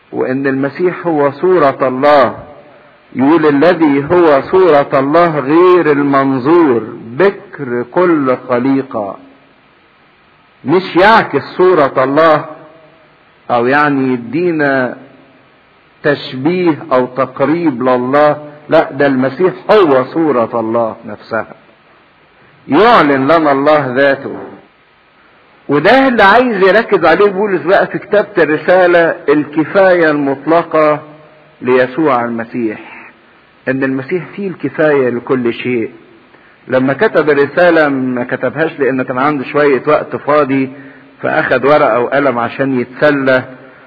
وان المسيح هو صورة الله. يقول الذي هو صورة الله غير المنظور بكر كل خليقة. مش يعكس صورة الله او يعني يدينا تشبيه او تقريب لله، لا ده المسيح هو صورة الله نفسها، يعلن لنا الله ذاته. وده اللي عايز يركز عليه بولس بقى في كتابة الرسالة، الكفاية المطلقة ليسوع المسيح، ان المسيح فيه الكفاية لكل شيء. لما كتب الرسالة ما كتبهاش لان كان عنده شوية وقت فاضي فاخد ورقة وقلم عشان يتسلى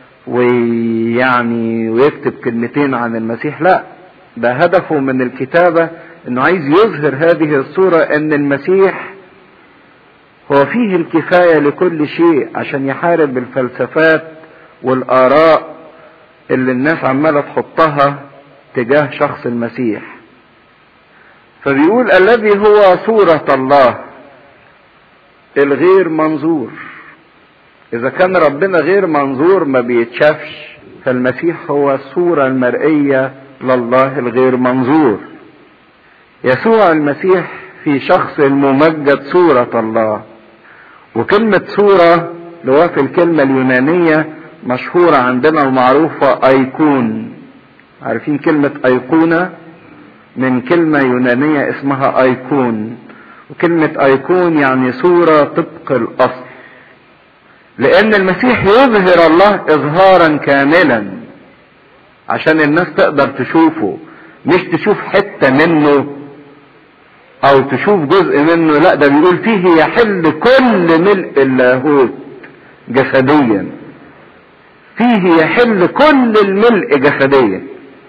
ويعني ويكتب كلمتين عن المسيح، لا ده هدفه من الكتابة انه عايز يظهر هذه الصورة ان المسيح هو فيه الكفاية لكل شيء، عشان يحارب الفلسفات والآراء اللي الناس عمالة تحطها تجاه شخص المسيح. فبيقول الذي هو صورة الله الغير منظور. إذا كان ربنا غير منظور ما بيتشافش، فالمسيح هو الصورة المرئية لله الغير منظور. يسوع المسيح في شخص الممجد صورة الله. وكلمة صورة اللي هو في الكلمة اليونانية مشهورة عندنا ومعروفة أيقون. عارفين كلمة أيقونة؟ من كلمة يونانية اسمها أيقون، وكلمة أيقون يعني صورة طبق الأصل. لأن المسيح يظهر الله إظهارا كاملا عشان الناس تقدر تشوفه، مش تشوف حتة منه او تشوف جزء منه، لا ده بيقول فيه يحل كل ملء اللاهوت جسديا، فيه يحل كل الملء جسديا.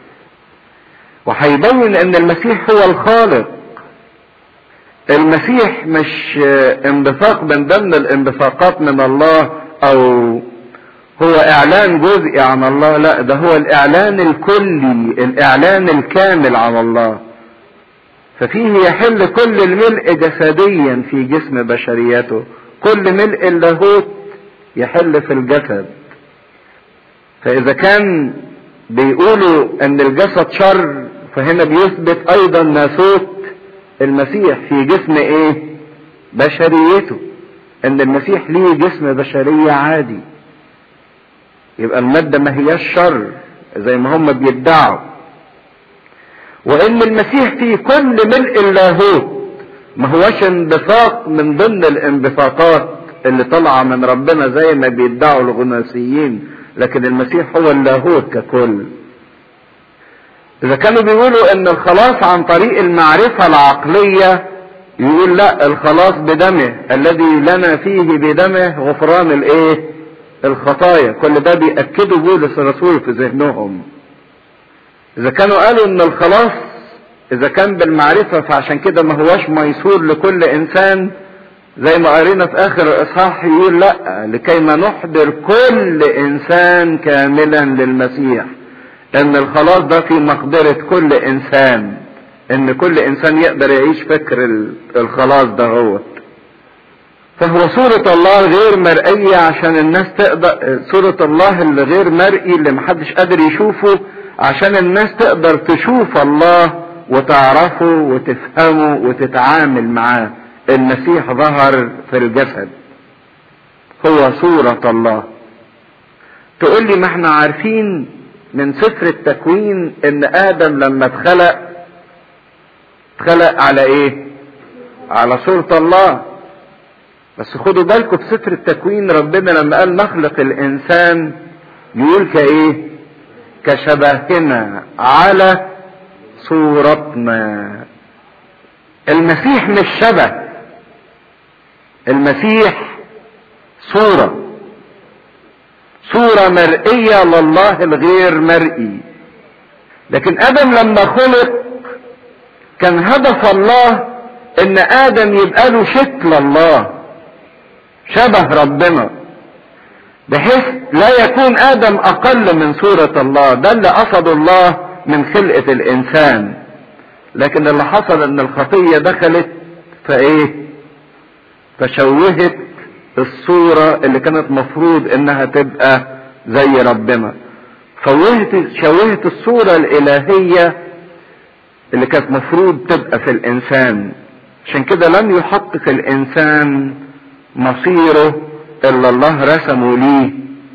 وهيبين ان المسيح هو الخالق. المسيح مش انبثاق من ضمن الانبثاقات من الله او هو اعلان جزئي عن الله، لا ده هو الاعلان الكلي، الاعلان الكامل عن الله. ففيه يحل كل الملء جسديا في جسم بشريته، كل ملء اللاهوت يحل في الجسد. فاذا كان بيقولوا ان الجسد شر، فهنا بيثبت ايضا ناسوت المسيح في جسم ايه؟ بشريته، ان المسيح ليه جسم بشرية عادي. يبقى المادة ما هياش شر زي ما هم بيدعوا. وان المسيح فيه كل ملء اللاهوت، ما هوش انبثاق من ضمن الانبثاقات اللي طالعه من ربنا زي ما بيدعوا الغنوصيين، لكن المسيح هو اللاهوت ككل. اذا كانوا بيقولوا ان الخلاص عن طريق المعرفة العقلية، يقول لا، الخلاص بدمه الذي لنا فيه بدمه غفران الايه؟ الخطايا. كل ده بيأكدوا بولس الرسول في ذهنهم. اذا كانوا قالوا ان الخلاص اذا كان بالمعرفة، فعشان كده ما هوش ميسور لكل انسان، زي ما قرينا في اخر الاصحاح يقول لا، لكي ما نحضر كل انسان كاملا للمسيح. ان الخلاص ده في مقدرة كل انسان، ان كل انسان يقدر يعيش فكر الخلاص ده هو. فهو صورة الله غير مرئية عشان الناس تقدر، صورة الله اللي غير مرئي اللي محدش قادر يشوفه، عشان الناس تقدر تشوف الله وتعرفه وتفهمه وتتعامل معاه. المسيح ظهر في الجسد، هو صورة الله. تقول لي ما احنا عارفين من سفر التكوين ان ادم لما اتخلق على ايه؟ على صورة الله. بس خدوا بالكم في سفر التكوين ربنا لما قال نخلق الانسان يقول كايه؟ كشبهنا على صورتنا. المسيح مش شبه، المسيح صورة مرئية لله الغير مرئي. لكن ادم لما خلق كان هدف الله ان ادم يبقى له شكل الله، شبه ربنا، بحيث لا يكون ادم اقل من صورة الله. ده اللي قصده الله من خلقة الانسان. لكن اللي حصل ان الخطية دخلت فايه؟ فشوهت الصورة اللي كانت مفروض انها تبقى زي ربنا. شوهت الصورة الالهية اللي كانت مفروض تبقى في الانسان. عشان كده لم يحقق الانسان مصيره الا الله رسمه ليه.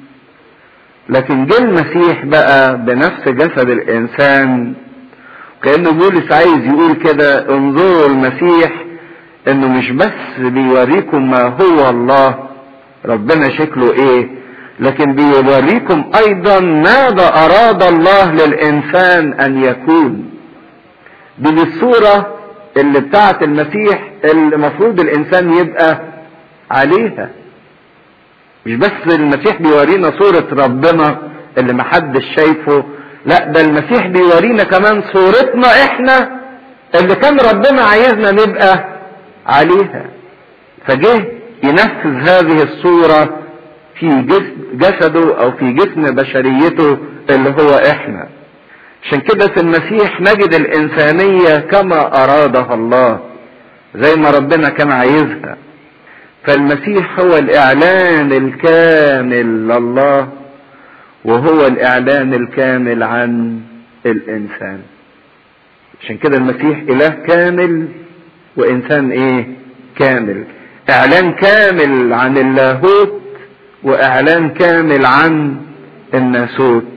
لكن جه المسيح بقى بنفس جسد الانسان، كأنه بولس عايز يقول كده انظروا المسيح انه مش بس بيوريكم ما هو الله ربنا شكله ايه، لكن بيوريكم ايضا ماذا اراد الله للانسان ان يكون. دي الصورة اللي بتاعت المسيح اللي المفروض الانسان يبقى عليها. مش بس المسيح بيورينا صورة ربنا اللي محدش شايفه، لا ده المسيح بيورينا كمان صورتنا احنا اللي كان ربنا عايزنا نبقى عليها. فجه ينفذ هذه الصورة في جسده او في جسم بشريته اللي هو احنا. عشان كده في المسيح نجد الانسانية كما ارادها الله، زي ما ربنا كان عايزها. فالمسيح هو الاعلان الكامل لله، وهو الاعلان الكامل عن الانسان. عشان كده المسيح اله كامل وانسان ايه كامل. اعلان كامل عن اللاهوت واعلان كامل عن الناسوت.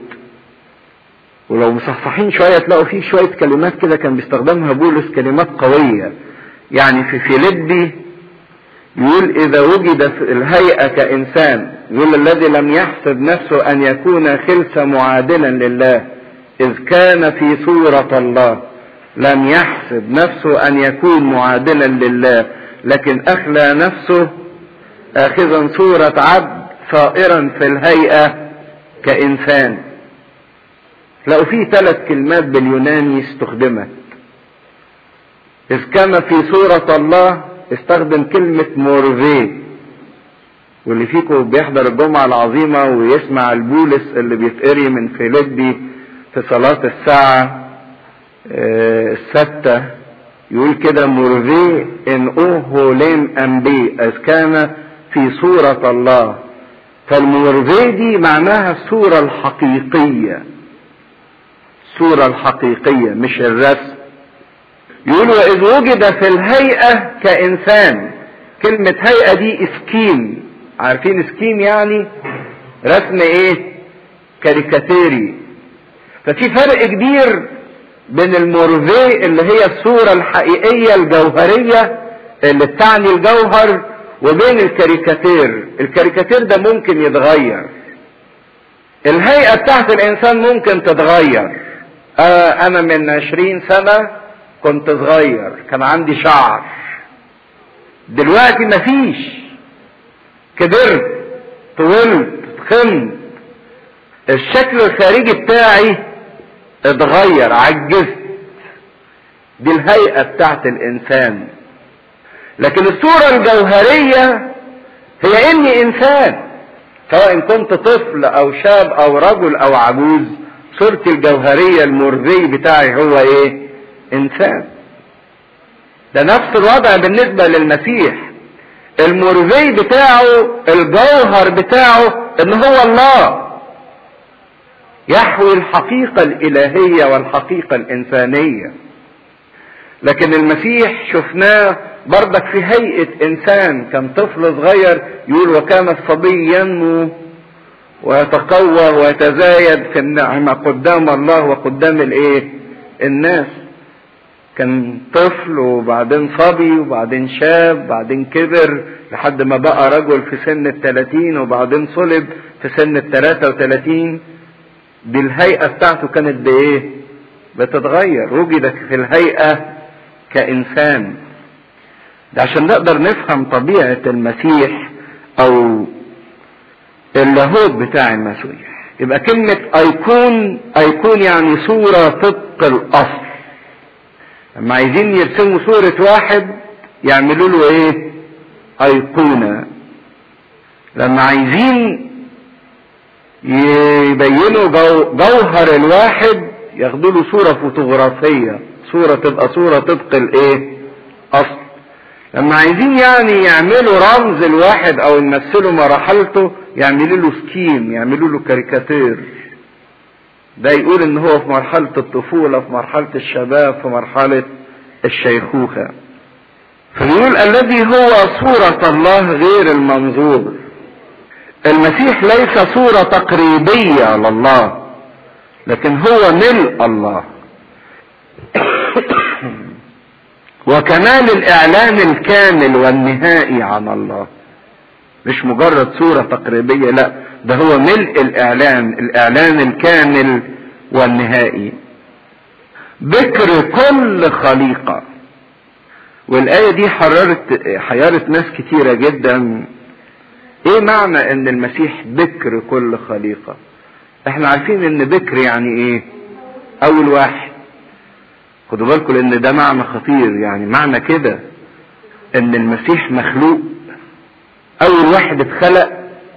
ولو مصحصحين شوية تلاقوا فيه شوية كلمات كده كان بيستخدمها بولس، كلمات قوية. يعني في فيليبي يقول اذا وجد في الهيئة كانسان، يقول الذي لم يحسب نفسه ان يكون خلسا معادلا لله اذ كان في صورة الله، لم يحسب نفسه ان يكون معادلا لله لكن اخلى نفسه اخذا صورة عبد صائرا في الهيئة كانسان. لقوا فيه 3 كلمات باليوناني استخدمت. اذ كان في صورة الله استخدم كلمة مورفي، واللي فيكم بيحضر الجمعة العظيمة ويسمع البولس اللي بيتقري من فيليبي في صلاة الساعة 6 يقول كده مورفي ان اوه ليم امبي اذ كان في صورة الله. فالمورفي دي معناها الصورة الحقيقية، الصورة الحقيقية مش الرسم. يقول واذ وجد في الهيئة كانسان. كلمة هيئة دي اسكيم، عارفين اسكيم يعني رسم ايه كاريكاتيري. ففي فرق كبير بين المورفي اللي هي الصورة الحقيقية الجوهرية اللي بتعني الجوهر، وبين الكاريكاتير. الكاريكاتير ده ممكن يتغير، الهيئة بتاعت الانسان ممكن تتغير. انا من 20 سنة كنت صغير كان عندي شعر، دلوقتي مفيش، كبرت طولت تخنت، الشكل الخارجي بتاعي اتغير، عجزت. دي الهيئة بتاعت الانسان. لكن الصورة الجوهرية هي اني انسان، سواء كنت طفل او شاب او رجل او عجوز، صورتي الجوهرية المرضي بتاعي هو ايه؟ انسان. ده نفس الوضع بالنسبة للمسيح. المرضي بتاعه الجوهر بتاعه ان هو الله، يحوي الحقيقة الالهية والحقيقة الانسانية. لكن المسيح شفناه برضك في هيئة انسان، كان طفل صغير. يقول وكان الصبي ينمو ويتقوى ويتزايد في النعمة قدام الله وقدام الايه؟ الناس. كان طفل وبعدين صبي وبعدين شاب بعدين كبر لحد ما بقى رجل في سن 30 وبعدين صلب في سن 33. دي الهيئة بتاعته كانت بايه؟ بتتغير. وجدت في الهيئة كإنسان. ده عشان نقدر نفهم طبيعة المسيح او اللاهوت بتاع المسيح. يبقى كلمة ايقون يعني صورة طبق الاصل. لما عايزين يرسموا صورة واحد يعملوا له ايه؟ ايقونة. لما عايزين يبينوا جوهر الواحد ياخدوا له صورة فوتوغرافية، صورة تبقى صورة طبق الايه؟ اصل. لما عايزين يعني يعملوا رمز الواحد او يمثلوا مرحلته يعملوا له سكيم، يعملوا له كاريكاتير. ده يقول ان هو في مرحلة الطفولة، في مرحلة الشباب، في مرحلة الشيخوخة. فيقول الذي هو صورة الله غير المنظور. المسيح ليس صورة تقريبية لله، لكن هو ملء الله وكمال الاعلان الكامل والنهائي عن الله. مش مجرد صورة تقريبية، لا، ده هو ملء الاعلان الكامل والنهائي. بكر كل خليقة. والآية دي حيرت ناس كتيرة جدا. ايه معنى ان المسيح بكر كل خليقة؟ احنا عارفين ان بكر يعني ايه؟ اول واحد. خدوا بالكم لان ده معنى خطير. يعني معنى كده ان المسيح مخلوق، اول واحد اتخلق.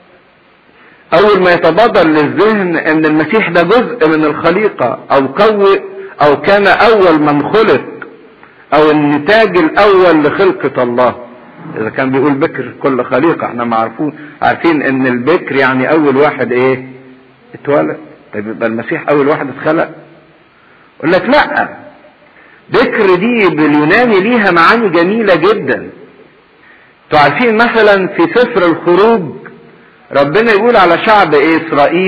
اول ما يتبادر للذهن ان المسيح ده جزء من الخليقة، او كان اول من خلق، او النتاج الاول لخلقة الله. اذا كان بيقول بكر كل خليقة، احنا عارفين ان البكر يعني اول واحد ايه؟ اتولد. طيب يبقى المسيح اول واحد اتخلق؟ يقول لك لا، بكر دي باليوناني ليها معاني جميلة جدا. انتوا عارفين مثلا في سفر الخروج ربنا يقول على شعب ايه؟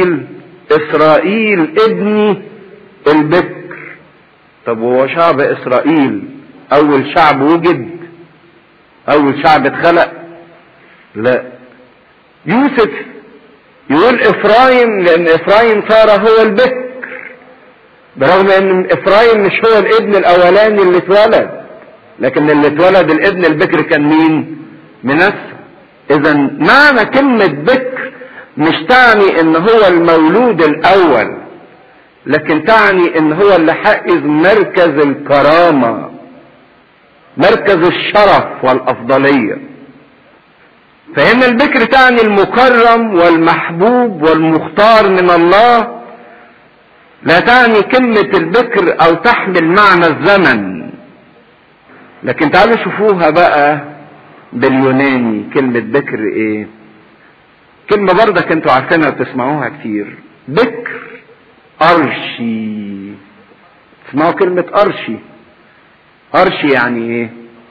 اسرائيل ابني البكر. طب هو شعب اسرائيل اول شعب وجد؟ اول شعب اتخلق؟ لا. يوسف يقول افرايم، لان افرايم صار هو البكر، برغم ان افرايم مش هو الابن الاولاني اللي اتولد، لكن اللي اتولد الابن البكر كان مين؟ منسى. اذا معنى كلمة بكر مش تعني ان هو المولود الاول، لكن تعني ان هو اللي حائز مركز الكرامة، مركز الشرف والافضلية. فهنا البكر تعني المكرم والمحبوب والمختار من الله، لا تعني كلمة البكر او تحمل معنى الزمن. لكن تعالوا شوفوها بقى باليوناني. كلمة بكر ايه؟ كلمة برضك انتوا عارفينها وتسمعوها كتير. بكر ارشي. تسمعوا كلمة ارشي؟ ارشي يعني ايه؟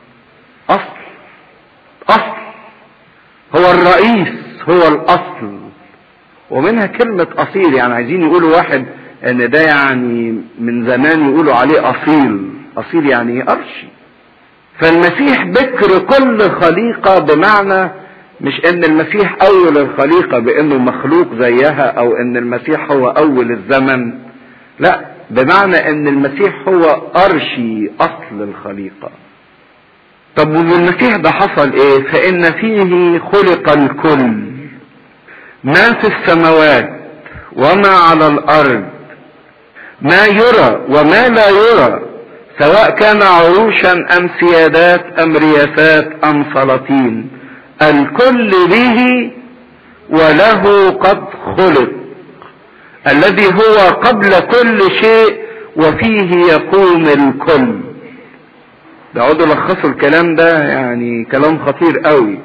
اصل. هو الرئيس، هو الاصل. ومنها كلمة اصيل، يعني عايزين يقولوا واحد ان ده يعني من زمان يقولوا عليه اصيل يعني ايه؟ ارشي. فالمسيح بكر كل خليقة، بمعنى مش ان المسيح اول الخليقة بانه مخلوق زيها، او ان المسيح هو اول الزمن، لا، بمعنى ان المسيح هو ارشي اصل الخليقة. طب والمسيح ده حصل ايه؟ فان فيه خلق الكل، ما في السماوات وما على الارض، ما يرى وما لا يرى، سواء كان عروشا ام سيادات ام رياسات ام سلاطين، الكل به وله قد خلق، الذي هو قبل كل شيء وفيه يقوم الكل. دعودوا لخصوا الكلام ده، يعني كلام خطير قوي.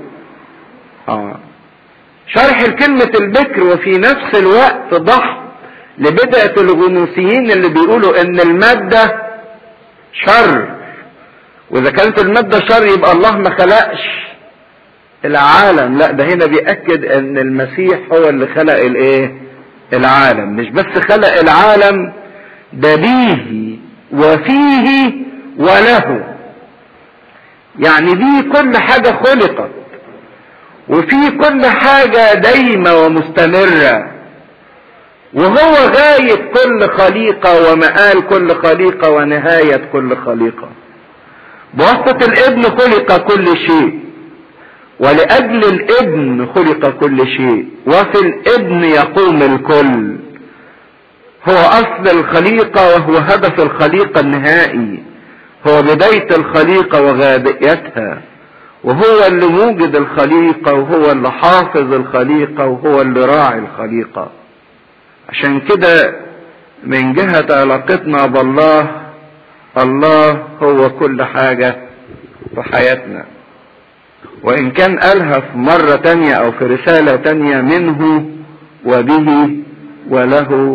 شرح الكلمة البكر وفي نفس الوقت ضحك لبدعة الغنوصيين اللي بيقولوا ان المادة شر، واذا كانت المادة شر يبقى الله ما خلقش العالم. لا، ده هنا بيأكد ان المسيح هو اللي خلق الايه؟ العالم. مش بس خلق العالم، ده بيه وفيه وله. يعني بيه كل حاجة خلقت، وفيه كل حاجة دايمة ومستمرة، وهو غاية كل خليقة ومآل كل خليقة ونهاية كل خليقة. بواسطة الابن خلق كل شيء، ولأجل الابن خلق كل شيء، وفي الابن يقوم الكل. هو أصل الخليقة وهو هدف الخليقة النهائي، هو بداية الخليقة وغايتها، وهو اللي موجد الخليقة، وهو اللي حافظ الخليقة، وهو اللي راعي الخليقة. عشان كده من جهة علاقتنا بالله، الله هو كل حاجة في حياتنا. وإن كان قالها في مرة تانية أو في رسالة تانية: منه وبه وله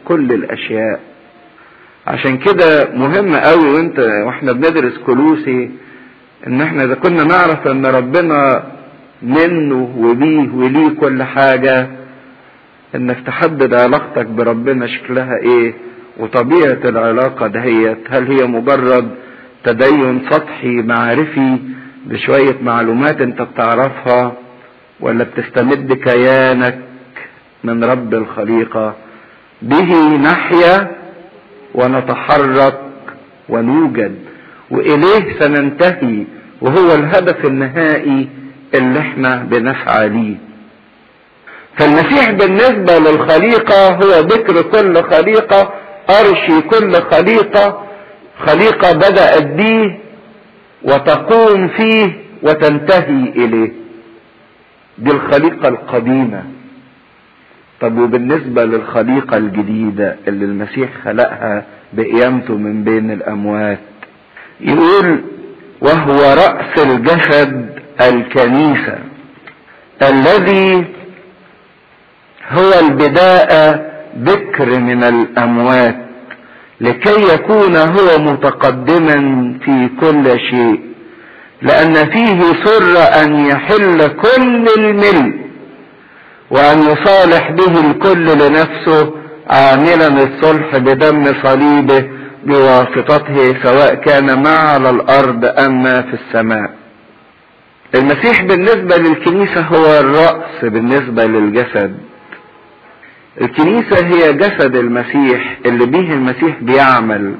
كل الاشياء. عشان كده مهم قوي واحنا بندرس كولوسي ان احنا اذا كنا نعرف ان ربنا منه وبيه وليه كل حاجة، انك تحدد علاقتك بربنا شكلها ايه وطبيعة العلاقة دهيت. هل هي مجرد تدين سطحي معرفي بشوية معلومات انت بتعرفها، ولا بتستمد كيانك من رب الخليقة؟ به نحيا ونتحرك ونوجد، وإليه سننتهي، وهو الهدف النهائي اللي احنا بنسعى ليه. فالمسيح بالنسبة للخليقة هو ذكر كل خليقة، أرشي كل خليقة، خليقة بدأت بيه وتقوم فيه وتنتهي إليه. دي الخليقة القديمة. طب وبالنسبة للخليقة الجديدة اللي المسيح خلقها بقيامته من بين الأموات، يقول وهو رأس الجسد الكنيسة الذي هو البداءة ذكر من الأموات، لكي يكون هو متقدما في كل شيء، لأن فيه سر أن يحل كل الملء وأن يصالح به الكل لنفسه، عاملا الصلح بدم صليبه بواسطته، سواء كان ما على الأرض أم ما في السماء. المسيح بالنسبة للكنيسة هو الرأس بالنسبة للجسد. الكنيسة هي جسد المسيح اللي بيه المسيح بيعمل،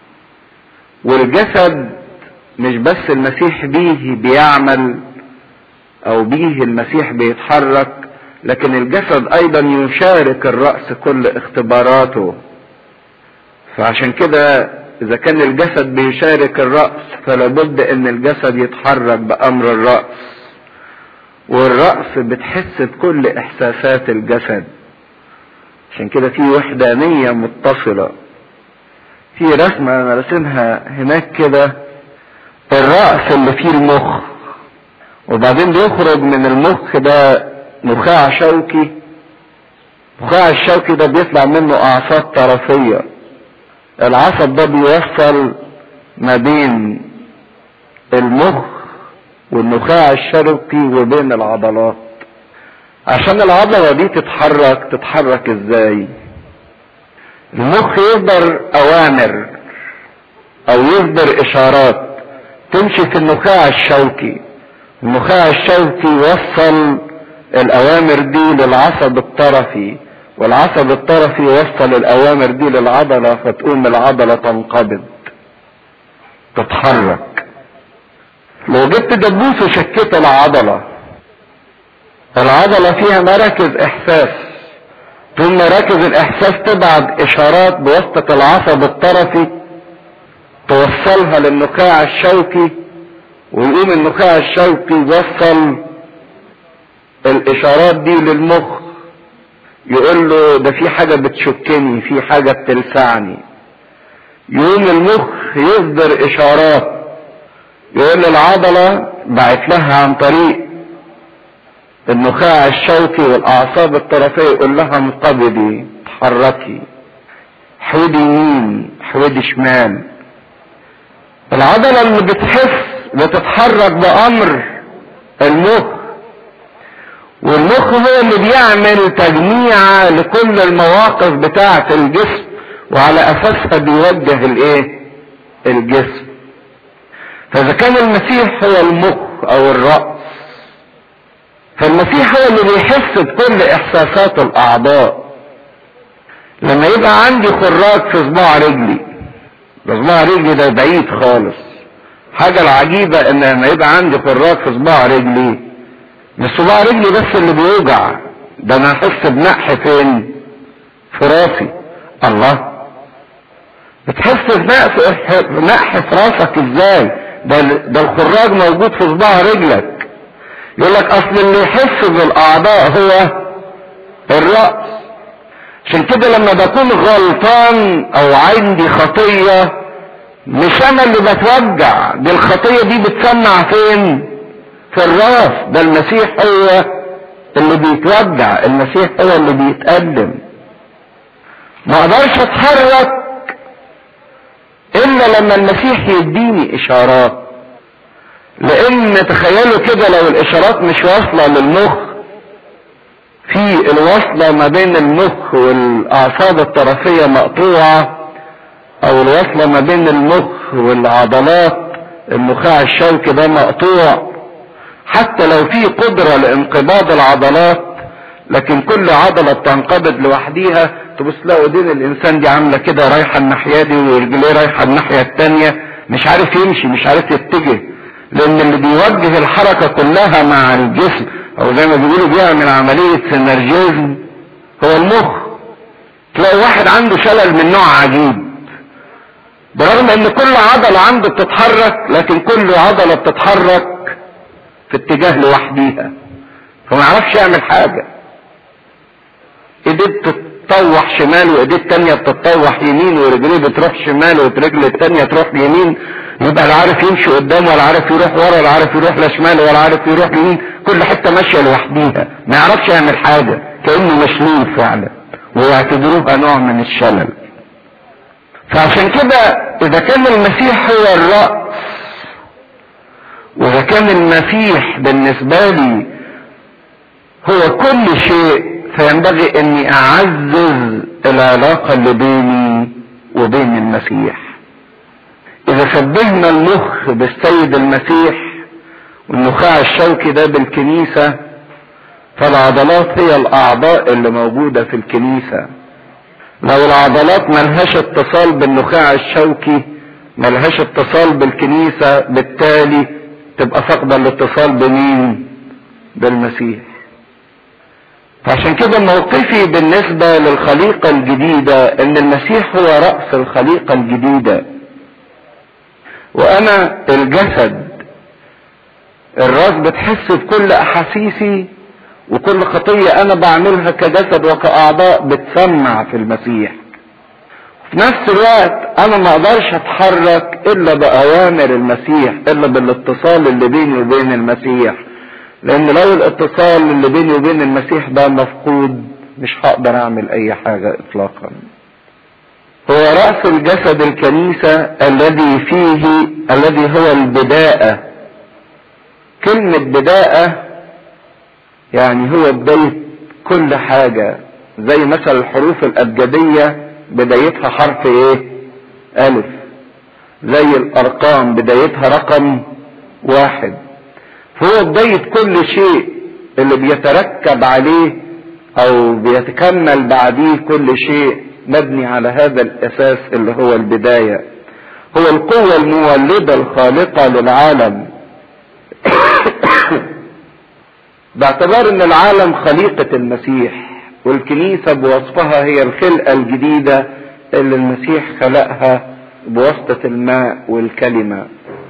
والجسد مش بس المسيح بيه بيعمل او بيه المسيح بيتحرك، لكن الجسد ايضا يشارك الرأس كل اختباراته. فعشان كده اذا كان الجسد بيشارك الرأس فلابد ان الجسد يتحرك بامر الرأس، والرأس بتحس بكل احساسات الجسد. عشان كده في وحدانية متصلة. في رسمة انا رسمها هناك كده، الرأس اللي فيه المخ، وبعدين بيخرج من المخ ده نخاع شوكي. النخاع الشوكي ده بيطلع منه اعصاب طرفية. العصب ده بيوصل ما بين المخ والنخاع الشوكي وبين العضلات. عشان العضلة دي تتحرك ازاي؟ المخ يصدر اوامر او يصدر اشارات تمشي في النخاع الشوكي. النخاع الشوكي يوصل الاوامر دي للعصب الطرفي، والعصب الطرفي يوصل الاوامر دي للعضلة، فتقوم العضلة تنقبض تتحرك. لو جبت دبوس وشكيت العضلة فيها مراكز احساس، ثم مراكز الاحساس تبعت اشارات بواسطة العصب الطرفي توصلها للنخاع الشوكي، ويقوم النخاع الشوكي يوصل الاشارات دي للمخ، يقول له ده في حاجة بتشكني، في حاجة بتلسعني. يقوم المخ يصدر اشارات، يقول للعضلة بعت لها عن طريق النخاع الشوكي والاعصاب الطرفية، يقول لها انقبضي، اتحركي، حودي يمين، حودي شمال. العضلة اللي بتحس وتتحرك بامر المخ، والمخ هو اللي بيعمل تجميع لكل المواقف بتاعة الجسم، وعلى اساسها بيوجه الجسم. فاذا كان المسيح هو المخ او الرأس، فالمسيح هو اللي بيحس بكل احساسات الاعضاء. لما يبقى عندي خراج في صباع رجلي، صباع رجلي ده بعيد خالص. حاجة العجيبة ان لما يبقى عندي خراج في صباع رجلي، مش صباع رجلي بس اللي بيوجع، ده انا احس بنقح فين؟ في راسي. الله، بتحس بنقح في راسك ازاي؟ ده الخراج موجود في صباع رجلك. يقول لك اصل اللي يحس بالاعضاء هو الرأس. عشان كده لما بكون غلطان او عندي خطية، مش انا اللي بتوجع، دي الخطية دي بتسمع فين؟ في الراس. ده المسيح هو اللي بيتوجع، المسيح هو اللي بيتقدم. ما اقدرش اتحرك الا لما المسيح يديني اشارات. لان تخيلوا كده لو الاشارات مش واصلة للمخ، في الوصلة ما بين المخ والاعصاب الطرفية مقطوعة، او الوصلة ما بين المخ والعضلات النخاع الشوكي ده مقطوع، حتى لو في قدرة لانقباض العضلات لكن كل عضلة بتنقبض لوحديها، تبص تلاقوا ايدين الانسان دي عاملة كده رايحة الناحية دي ورجليه رايحة الناحية التانية، مش عارف يمشي مش عارف يتجه، لان اللي بيوجه الحركة كلها مع الجسم او زي ما بيقولوا بيعمل عملية سينرجيزم هو المخ. تلاقي واحد عنده شلل من نوع عجيب، برغم ان كل عضلة عنده بتتحرك لكن كل عضلة بتتحرك في اتجاه لوحديها، فما يعرفش يعمل حاجة. ايديه بتتطوح شمال وايديه التانية بتتطوح يمين ورجليه بتروح شمال ورجل التانية تروح يمين، يبقى لا عارف يمشي قدام ولا عارف يروح ورا ولا عارف يروح لا شمال ولا عارف يروح يمين، كل حتة ماشية لوحديها، ما يعرفش يعمل حاجة، كأنه مشلول فعلا، ويعتبروها نوع من الشلل. فعشان كده اذا كان المسيح هو الرأس، واذا كان المسيح بالنسبة لي هو كل شيء، فينبغي اني اعزز العلاقة اللي بيني وبين المسيح. اذا شبهنا المخ بالسيد المسيح والنخاع الشوكي ده بالكنيسة، فالعضلات هي الاعضاء اللي موجودة في الكنيسة. لو العضلات ملهاش اتصال بالنخاع الشوكي ملهاش اتصال بالكنيسة، بالتالي تبقى فاقدة الاتصال بمين؟ بالمسيح. فعشان كده موقفي بالنسبة للخليقة الجديدة ان المسيح هو رأس الخليقة الجديدة، وانا الجسد. الراس بتحس بكل احاسيسي وكل خطية انا بعملها كجسد وكأعضاء بتسمع في المسيح. في نفس الوقت انا ما اقدرش اتحرك الا باوامر المسيح، الا بالاتصال اللي بيني وبين المسيح، لان لو الاتصال اللي بيني وبين المسيح ده مفقود مش هقدر اعمل اي حاجة اطلاقا. هو رأس الجسد الكنيسة الذي هو البداءة. كلمة بداءة يعني هو بداية كل حاجة، زي مثلا الحروف الأبجدية بدايتها حرف ايه؟ ألف. زي الأرقام بدايتها رقم 1. فهو بداية كل شيء اللي بيتركب عليه او بيتكمل بعديه كل شيء مبني على هذا الاساس اللي هو البداية. هو القوة المولدة الخالقة للعالم باعتبار ان العالم خليقة المسيح، والكنيسة بوصفها هي الخلقة الجديدة اللي المسيح خلقها بواسطة الماء والكلمة.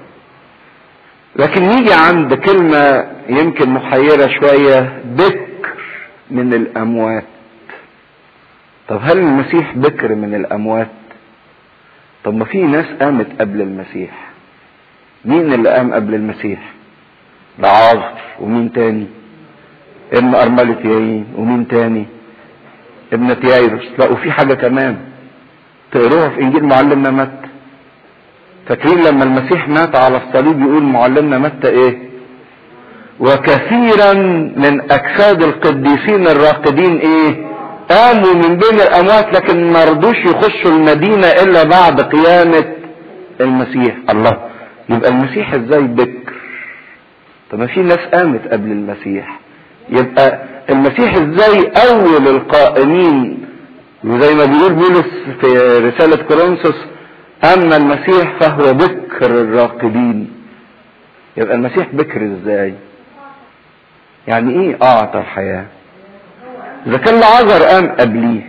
لكن نيجي عند كلمة يمكن محيرة شوية، بكر من الأموات. طب هل المسيح بكر من الأموات؟ طب ما في ناس قامت قبل المسيح. مين اللي قام قبل المسيح؟ لعازر. ومين تاني؟ ابن أرملة يايين. ومين تاني؟ ابنة يايروس. لا وفي حاجة كمان تقروها في إنجيل معلمنا متى. فاكرين لما المسيح مات على الصليب يقول معلمنا متى ايه؟ وكثيرا من اجساد القديسين الراقدين ايه؟ قاموا من بين الاموات لكن ما رضوش يخشوا المدينة الا بعد قيامة المسيح. الله، يبقى المسيح ازاي بكر؟ طب ما في ناس قامت قبل المسيح، يبقى المسيح ازاي اول القائمين؟ وزي ما بيقول بولس في رسالة كورنثوس اما المسيح فهو بكر الراقدين. يبقى المسيح بكر ازاي؟ يعني ايه اعطى الحياة؟ اذا كان لعازر قام قبليه،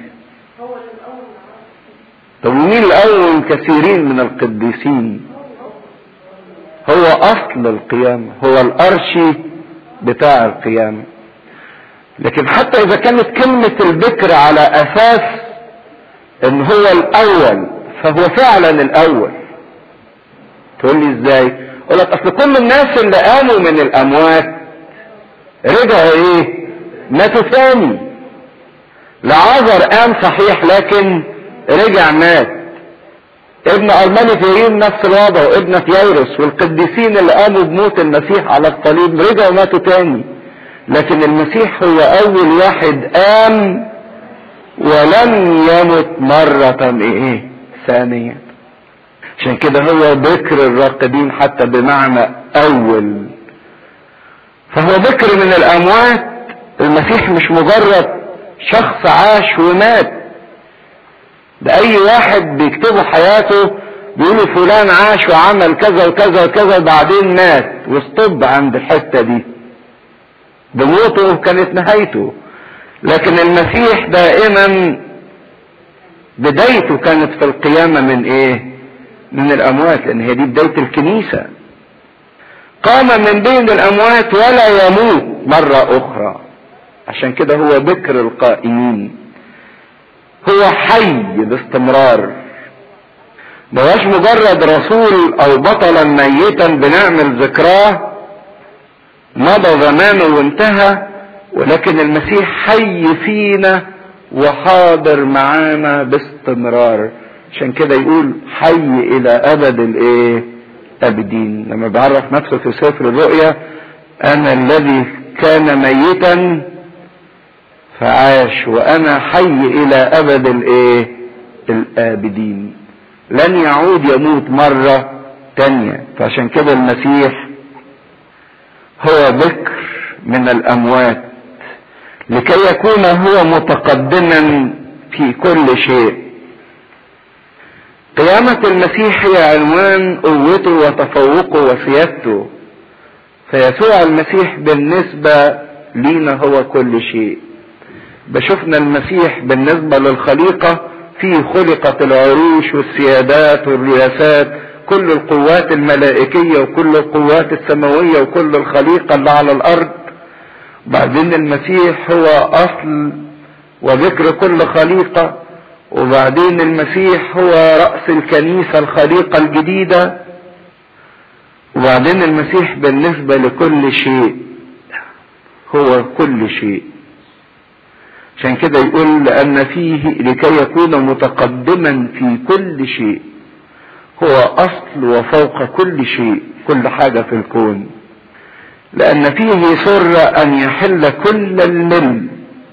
طب ومين الاول كثيرين من القديسين؟ هو اصل القيامة، هو الارشي بتاع القيامة. لكن حتى اذا كانت كلمة البكر على اساس ان هو الاول، فهو فعلا الاول. تقول لي ازاي؟ اقول لك اصل كل الناس اللي قاموا من الاموات رجعوا ايه؟ ماتوا ثاني. لعازر قام صحيح لكن رجع مات. ابن أرملة يرين نفس الوضع، وابنة ييروس والقديسين اللي قاموا بموت المسيح على الصليب رجعوا ماتوا تاني. لكن المسيح هو اول واحد قام ولم يمت مرة ثانية. عشان كده هو بكر الراقدين حتى بمعنى اول، فهو بكر من الاموات. المسيح مش مجرد شخص عاش ومات، ده اي واحد بيكتبوا حياته بيقولوا فلان عاش وعمل كذا وكذا وكذا وبعدين مات، واستب عند الحتة دي، بموته كانت نهايته. لكن المسيح دائما بدايته كانت في القيامة من من الاموات، لان هي دي بداية الكنيسة. قام من بين الاموات ولا يموت مرة اخرى، عشان كده هو بكر القائمين، هو حي باستمرار، مبقاش مجرد رسول او بطلا ميتا بنعمل ذكراه مضى زمانه وانتهى، ولكن المسيح حي فينا وحاضر معانا باستمرار. عشان كده يقول حي الى ابد ابدين. لما بعرف نفسه في سفر الرؤيا انا الذي كان ميتا فعاش وانا حي الى ابد الابدين، لن يعود يموت مرة تانية. فعشان كده المسيح هو بكر من الاموات لكي يكون هو متقدما في كل شيء. قيامة المسيح هي عنوان قوته وتفوقه وسيادته، فيسوع المسيح بالنسبة لينا هو كل شيء. بشوفنا المسيح بالنسبة للخليقة فيه خلقت العروش والسيادات والرياسات، كل القوات الملائكية وكل القوات السماوية وكل الخليقة اللي على الارض. بعدين المسيح هو اصل وذكر كل خليقة، وبعدين المسيح هو رأس الكنيسة الخليقة الجديدة، وبعدين المسيح بالنسبة لكل شيء هو كل شيء. عشان كده يقول لأن فيه لكي يكون متقدما في كل شيء، هو أصل وفوق كل شيء، كل حاجة في الكون، لأن فيه سر أن يحل كل الملء،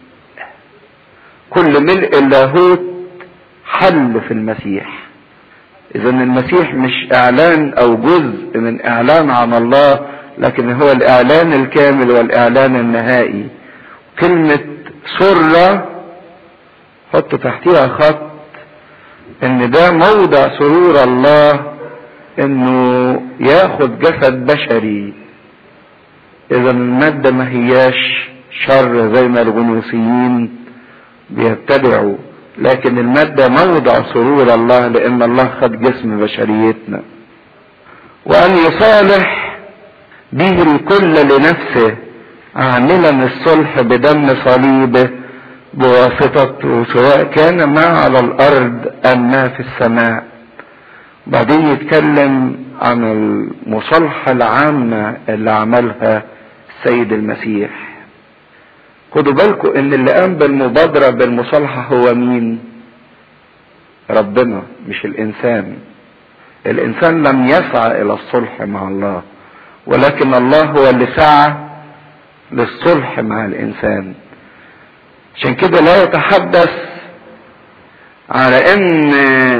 كل ملء اللاهوت حل في المسيح. إذا المسيح مش إعلان أو جزء من إعلان عن الله، لكن هو الإعلان الكامل والإعلان النهائي. كلمة سرة حط تحتها خط ان ده موضع سرور الله انه ياخد جسد بشري. اذا المادة ما هياش شر زي ما الغنوصيين بيتبعوا، لكن المادة موضع سرور الله لان الله خد جسم بشريتنا. وان يصالح به الكل لنفسه عاملا الصلح بدم صليبه بواسطته، سواء كان ما على الارض ام ما في السماء. بعدين يتكلم عن المصالحة العامة اللي عملها السيد المسيح. خدوا بالكم ان اللي قام بالمبادرة بالمصالحة هو مين؟ ربنا مش الانسان. الانسان لم يسعى الى الصلح مع الله، ولكن الله هو اللي سعى للصلح مع الانسان. عشان كده لا يتحدث على ان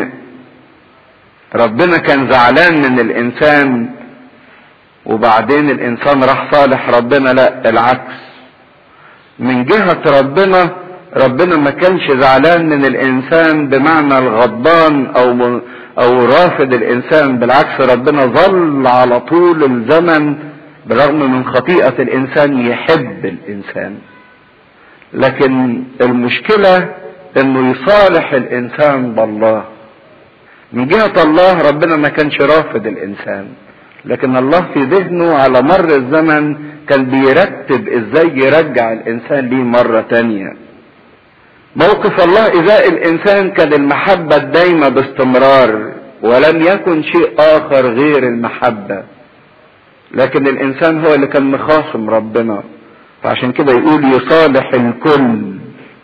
ربنا كان زعلان من الانسان وبعدين الانسان راح صالح ربنا، لا العكس. من جهة ربنا ما كانش زعلان من الانسان بمعنى الغضبان او رافض الانسان، بالعكس ربنا ظل على طول الزمن بالرغم من خطيئة الانسان يحب الانسان. لكن المشكلة انه يصالح الانسان بالله. من جهة الله ربنا ما كانش رافض الانسان، لكن الله في ذهنه على مر الزمن كان بيرتب ازاي يرجع الانسان ليه مرة تانية. موقف الله ازاء الانسان كان المحبة الدايمة باستمرار، ولم يكن شيء اخر غير المحبة. لكن الانسان هو اللي كان مخاصم ربنا، فعشان كده يقول يصالح الكل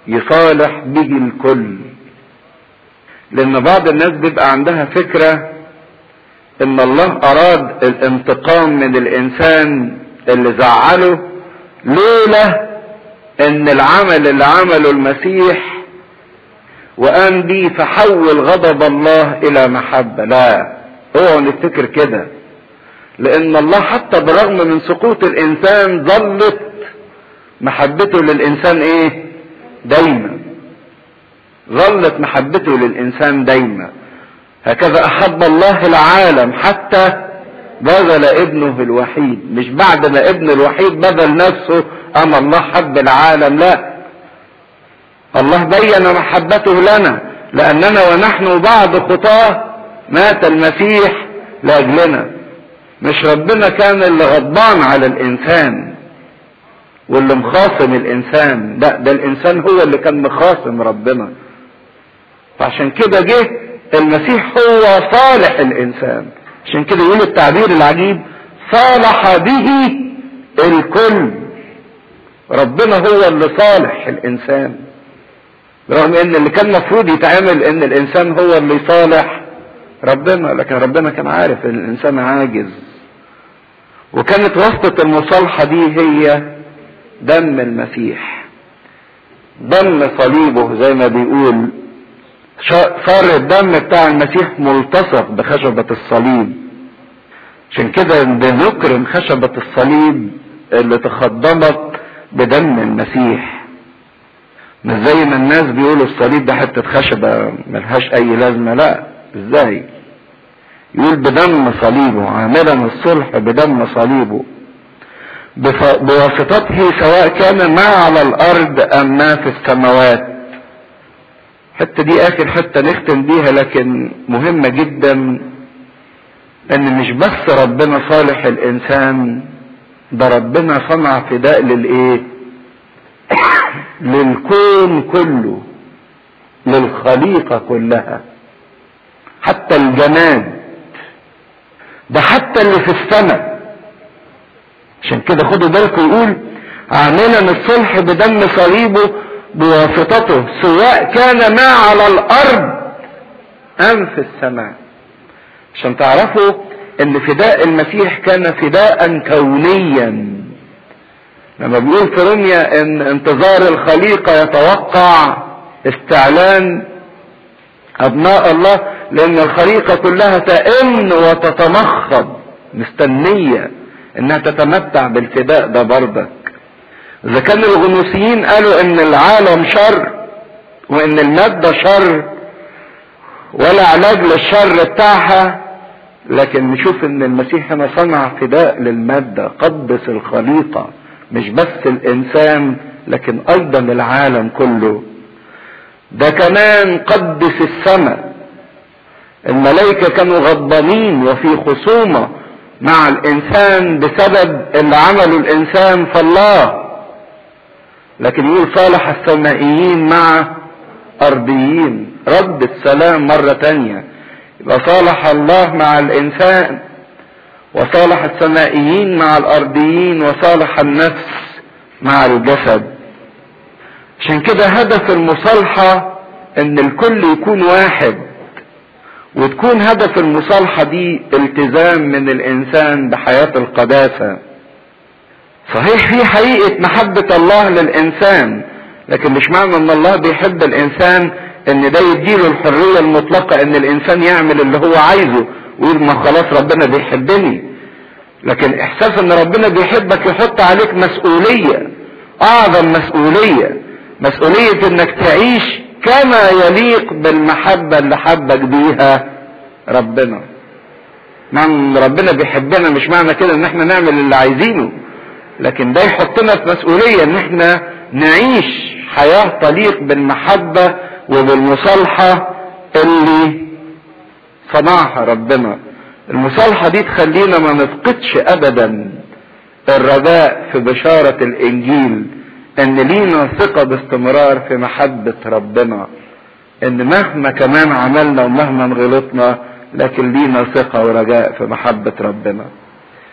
يصالح به الكل. لان بعض الناس بيبقى عندها فكرة ان الله اراد الانتقام من الانسان اللي زعله لولا ان العمل اللي عمله المسيح وقام بيه فحول غضب الله الى محبة. لا، اوعوا نفتكر كده، لان الله حتى بالرغم من سقوط الانسان ظلت محبته للانسان ايه؟ دايما. ظلت محبته للانسان دايما. هكذا احب الله العالم حتى بذل ابنه الوحيد. مش بعد ما ابنه الوحيد بذل نفسه اما الله حب العالم، لا، الله بين محبته لنا لاننا ونحن بعد خطاه مات المسيح لاجلنا. مش ربنا كان اللي غضبان على الانسان واللي مخاصم الانسان، لا، ده الانسان هو اللي كان مخاصم ربنا. فعشان كده جه المسيح هو صالح الانسان. عشان كده يقول التعبير العجيب صالح به الكل. ربنا هو اللي صالح الانسان، رغم ان اللي كان مفروض يتعمل ان الانسان هو اللي يصالح ربنا، لكن ربنا كان عارف ان الانسان عاجز. وكانت واسطة المصالحة دي هي دم المسيح، دم صليبه زي ما بيقول. صار الدم بتاع المسيح ملتصق بخشبة الصليب. عشان كده بنكرم خشبة الصليب اللي تخضمت بدم المسيح. مش زي ما الناس بيقولوا الصليب ده حتة خشبة ملهاش اي لازمة، لا، ازاي؟ يقول بدم صليبه، عاملا الصلح بدم صليبه بواسطته سواء كان ما على الارض ام ما في السماوات. الحته دي اخر حته نختم بيها، لكن مهمه جدا، ان مش بس ربنا صالح الانسان، ده ربنا صنع فداء للايه؟ للكون كله، للخليقه كلها، حتى الجماد ده، حتى اللي في السماء. عشان كده خدوا بالكم، يقول عاملا الصلح بدم صليبه بواسطته سواء كان ما على الارض ام في السماء. عشان تعرفوا ان فداء المسيح كان فداء كونيا. لما بيقول في روميا ان انتظار الخليقة يتوقع استعلان ابناء الله، لان الخليقة كلها تئن وتتمخض مستنية انها تتمتع بالفداء ده برضك. اذا كان الغنوصيين قالوا ان العالم شر وان المادة شر ولا علاج للشر بتاعها، لكن نشوف ان المسيح هنا صنع فداء للمادة، قدس الخليقة، مش بس الانسان لكن ايضا العالم كله. ده كمان قدس السماء. الملائكة كانوا غضبانين وفي خصومة مع الانسان بسبب اللي عمله الانسان فالله، لكن يقول صالح السمائيين مع ارضيين، رد السلام مرة تانية. يبقى صالح الله مع الانسان، وصالح السمائيين مع الارضيين، وصالح النفس مع الجسد. عشان كده هدف المصالحة ان الكل يكون واحد، وتكون هدف المصالحة دي التزام من الانسان بحياة القداسة. صحيح في حقيقة محبة الله للانسان، لكن مش معنى ان الله بيحب الانسان ان ده يديله الحرية المطلقة ان الانسان يعمل اللي هو عايزه ويقول ما خلاص ربنا بيحبني. لكن احساس ان ربنا بيحبك يحط عليك مسؤولية، اعظم مسؤولية، مسؤولية انك تعيش كما يليق بالمحبة اللي حبك بيها ربنا. معنى ربنا بيحبنا مش معنى كده ان احنا نعمل اللي عايزينه، لكن ده يحطنا في مسؤولية ان احنا نعيش حياة تليق بالمحبة وبالمصالحة اللي صنعها ربنا. المصالحة دي تخلينا ما نفقدش ابدا الرجاء في بشارة الانجيل، ان لينا ثقة باستمرار في محبة ربنا، ان مهما كمان عملنا ومهما غلطنا لكن لينا ثقة ورجاء في محبة ربنا.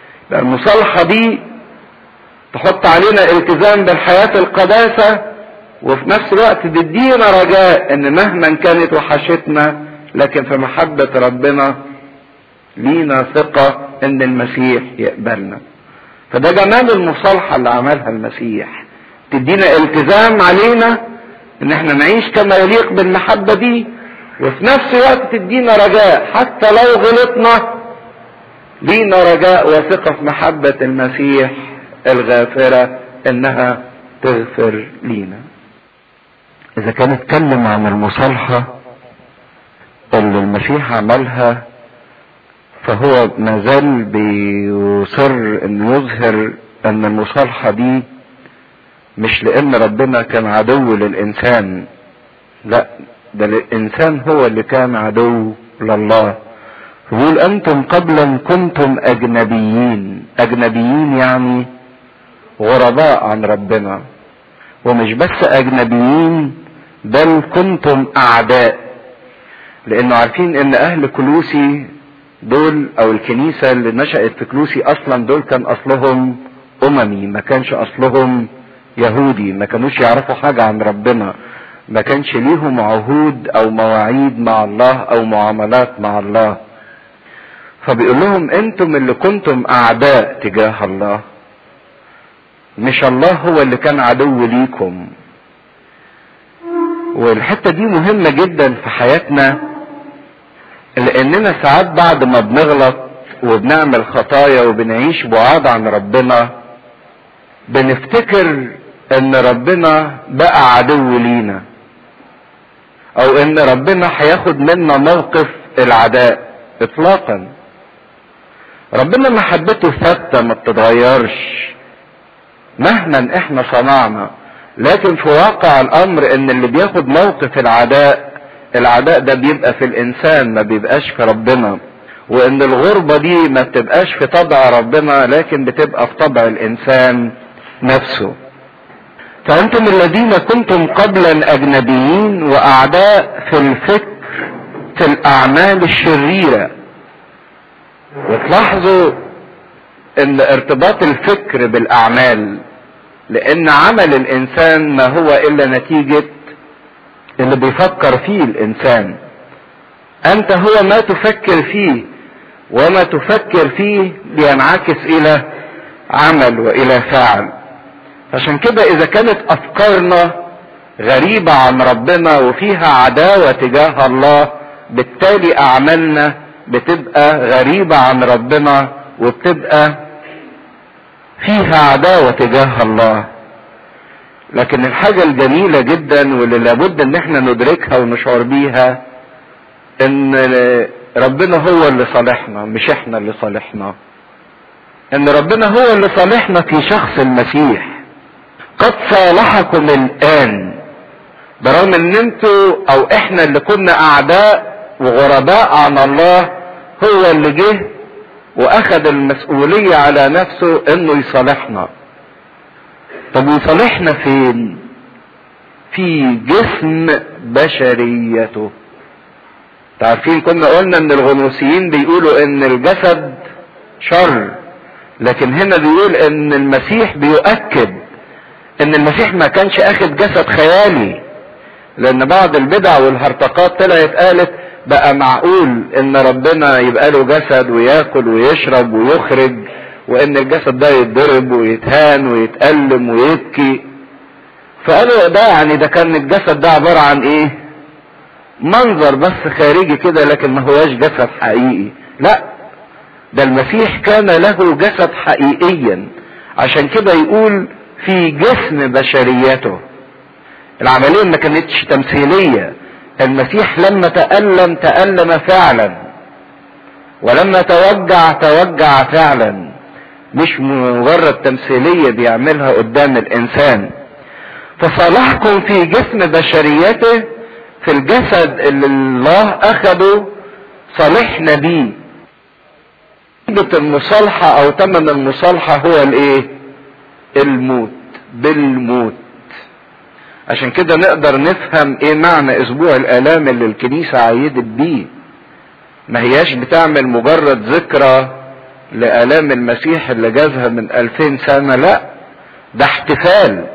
المصالحة دي تحط علينا التزام بالحياة القداسة، وفي نفس الوقت تدينا رجاء ان مهما كانت وحشتنا لكن في محبة ربنا لينا ثقة ان المسيح يقبلنا. فده جمال المصالحة اللي عملها المسيح، تدينا التزام علينا ان احنا نعيش كما يليق بالمحبة دي، وفي نفس الوقت تدينا رجاء حتى لو غلطنا لينا رجاء وثقة في محبة المسيح الغافرة انها تغفر لينا. اذا كان اتكلم عن المصالحة اللي المسيح عملها، فهو مازال بيصر ان يظهر ان المصالحة دي مش لان ربنا كان عدو للانسان، لا، ده الانسان هو اللي كان عدو لله. يقول انتم قبلا كنتم اجنبيين. اجنبيين يعني غرباء عن ربنا، ومش بس اجنبيين بل كنتم اعداء، لانه عارفين ان اهل كلوسي دول او الكنيسة اللي نشأت في كلوسي اصلا دول كان اصلهم اممي، ما كانش اصلهم يهودي، ما كانوش يعرفوا حاجة عن ربنا، ما كانش ليهم عهود او مواعيد مع الله او معاملات مع الله. فبيقول لهم انتم اللي كنتم اعداء تجاه الله، مش الله هو اللي كان عدو ليكم. والحتة دي مهمة جدا في حياتنا، لاننا ساعات بعد ما بنغلط وبنعمل خطايا وبنعيش بعاد عن ربنا بنفتكر ان ربنا بقى عدو لينا، او ان ربنا هياخد منا موقف العداء. اطلاقا، ربنا محبته ثابتة ما بتتغيرش مهما احنا صنعنا، لكن في واقع الامر ان اللي بياخد موقف العداء ده بيبقى في الانسان ما بيبقاش في ربنا، وان الغربة دي ما بتبقاش في طبع ربنا لكن بتبقى في طبع الانسان نفسه. فانتم الذين كنتم قبلا اجنبيين واعداء في الفكر في الاعمال الشريرة. وتلاحظوا ان ارتباط الفكر بالاعمال، لان عمل الانسان ما هو الا نتيجة اللي بيفكر فيه الانسان. انت هو ما تفكر فيه، وما تفكر فيه بينعكس الى عمل والى فعل. عشان كده اذا كانت افكارنا غريبة عن ربنا وفيها عداوة تجاه الله، بالتالي اعمالنا بتبقى غريبة عن ربنا وبتبقى فيها عداوة تجاه الله. لكن الحاجة الجميلة جدا واللي لابد ان احنا ندركها ونشعر بيها ان ربنا هو اللي صالحنا مش احنا اللي صالحنا، ان ربنا هو اللي صالحنا في شخص المسيح. قد صالحكم الان، برغم ان انتوا او احنا اللي كنا اعداء وغرباء عن الله، هو اللي جه واخذ المسؤولية على نفسه انه يصالحنا. طب يصالحنا فين؟ في جسم بشريته. تعرفين كنا قلنا ان الغنوصيين بيقولوا ان الجسد شر، لكن هنا بيقول ان المسيح بيؤكد ان المسيح ما كانش اخذ جسد خيالي، لان بعض البدع والهرطقات طلعت قالت بقى معقول ان ربنا يبقى له جسد وياكل ويشرب ويخرج، وان الجسد ده يتضرب ويتهان ويتألم ويبكي. فقالوا ده يعني ده كان الجسد ده عبارة عن ايه؟ منظر بس خارجي كده، لكن ما هواش جسد حقيقي. لا، ده المسيح كان له جسد حقيقيا، عشان كده يقول في جسم بشريته. العملية ما كانتش تمثيلية، المسيح لما تألم فعلا، ولما توجع فعلا، مش مجرد تمثيلية بيعملها قدام الانسان. فصالحكم في جسم بشريته، في الجسد اللي الله اخده صالحنا بيه. قيمة المصالحة او ثمن المصالحة هو الايه؟ الموت، بالموت. عشان كده نقدر نفهم ايه معنى اسبوع الالام اللي الكنيسة عيدت بيه. ما هياش بتعمل مجرد ذكرى لآلام المسيح اللي جازها من 2000 سنة، لا، ده احتفال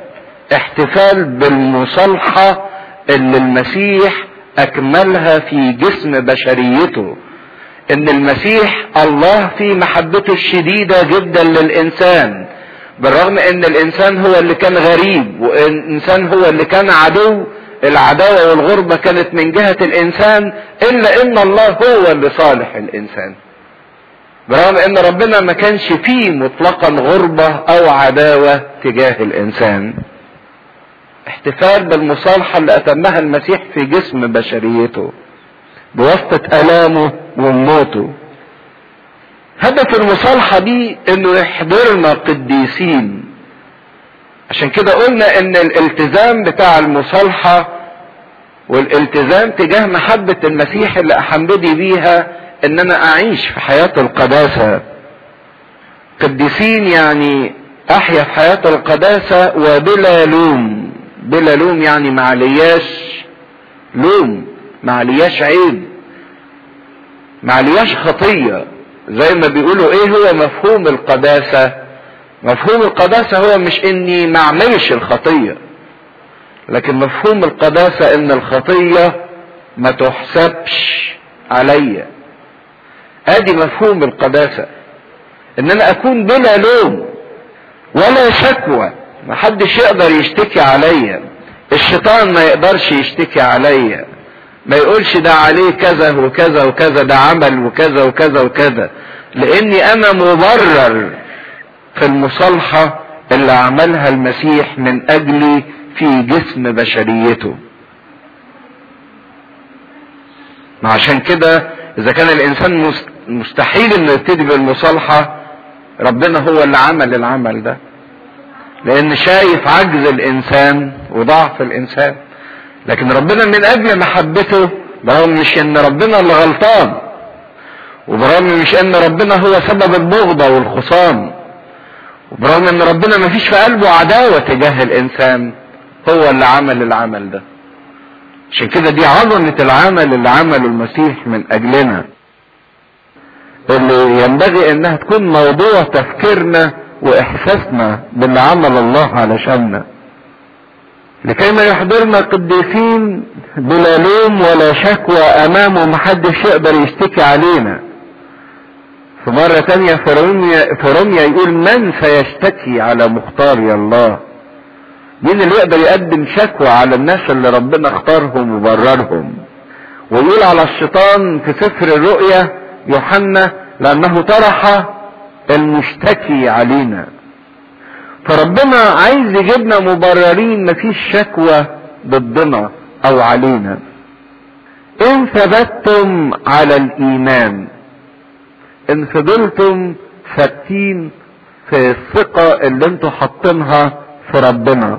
احتفال بالمصالحة اللي المسيح اكملها في جسم بشريته. ان المسيح الله في محبته الشديدة جدا للانسان، بالرغم ان الانسان هو اللي كان غريب، والانسان هو اللي كان عدو، العداوة والغربة كانت من جهة الانسان، الا ان الله هو اللي صالح الانسان، برغم ان ربنا ما كانش فيه مطلقا غربة او عداوة تجاه الانسان. احتفال بالمصالحة اللي اتمها المسيح في جسم بشريته بواسطة الامه وموته. هدف المصالحة دي انه يحضرنا قديسين. عشان كده قلنا ان الالتزام بتاع المصالحة والالتزام تجاه محبة المسيح اللي احمدي بيها ان انا اعيش في حياة القداسة. قديسين يعني احيا في حياة القداسة وبلا لوم. بلا لوم يعني معلياش لوم، معلياش عيب، معلياش خطية. زي ما بيقولوا ايه هو مفهوم القداسة؟ مفهوم القداسة هو مش اني ما اعملش الخطية، لكن مفهوم القداسة ان الخطية ما تحسبش عليا. ادي مفهوم القداسة، ان انا اكون بلا لوم ولا شكوى. ما حدش يقدر يشتكي عليا، الشيطان ما يقدرش يشتكي عليا، ما يقولش ده عليه كذا وكذا وكذا، ده عمل وكذا وكذا وكذا، لاني انا مبرر في المصالحة اللي عملها المسيح من اجلي في جسم بشريته. عشان كده اذا كان الانسان مستحيل انه يبتدي بالمصالحة، ربنا هو اللي عمل العمل ده، لان شايف عجز الانسان وضعف الانسان. لكن ربنا من اجل محبته، برغم مش ان ربنا اللي غلطان، وبرغم مش ان ربنا هو سبب البغضة والخصام، وبرغم ان ربنا ما فيش في قلبه عداوة تجاه الانسان، هو اللي عمل العمل ده. عشان كده دي عظمة العمل اللي عمله المسيح من اجلنا، اللي ينبغي انها تكون موضوع تفكيرنا واحساسنا باللي عمل الله علشاننا، لكي ما يحضرنا قديسين بلا لوم ولا شكوى امامه محدش يقدر يشتكي علينا. في مرة تانية في رمية يقول من سيشتكي على مختاري الله؟ مين اللي يقدر يقدم شكوى على الناس اللي ربنا اختارهم وبررهم؟ ويقول على الشيطان في سفر الرؤيا يوحنا لانه طرح المشتكي علينا. فربنا عايز يجيبنا مبررين، مفيش شكوى ضدنا او علينا. ان ثبتتم على الايمان، ان فضلتم ثابتين في الثقة اللي انتوا حاطينها في ربنا،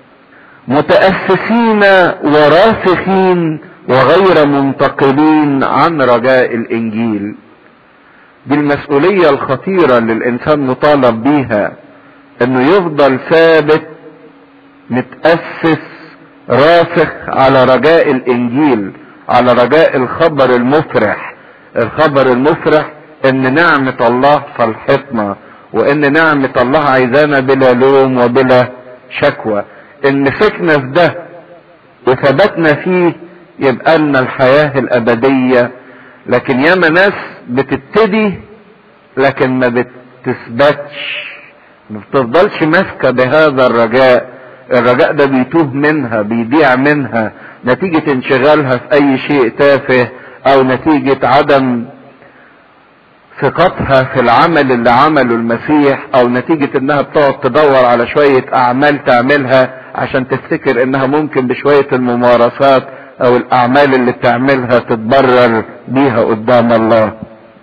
متأسسين وراسخين وغير منتقلين عن رجاء الانجيل. دي المسؤولية الخطيرة اللي الانسان مطالب بيها، انه يفضل ثابت متأسس راسخ على رجاء الانجيل، على رجاء الخبر المفرح. الخبر المفرح ان نعمة الله صلحتنا، وان نعمة الله عايزانا بلا لوم وبلا شكوى. ان مسكنا في ده وثبتنا فيه يبقى لنا الحياة الابدية. لكن ياما ناس بتبتدي لكن ما بتثبتش، ما بتفضلش ماسكة بهذا الرجاء. الرجاء ده بيتوه منها، بيضيع منها نتيجة انشغالها في اي شيء تافه، او نتيجة عدم ثقتها في العمل اللي عمله المسيح، او نتيجة انها بتقعد تدور على شوية اعمال تعملها عشان تفتكر انها ممكن بشوية الممارسات او الاعمال اللي بتعملها تتبرر بيها قدام الله.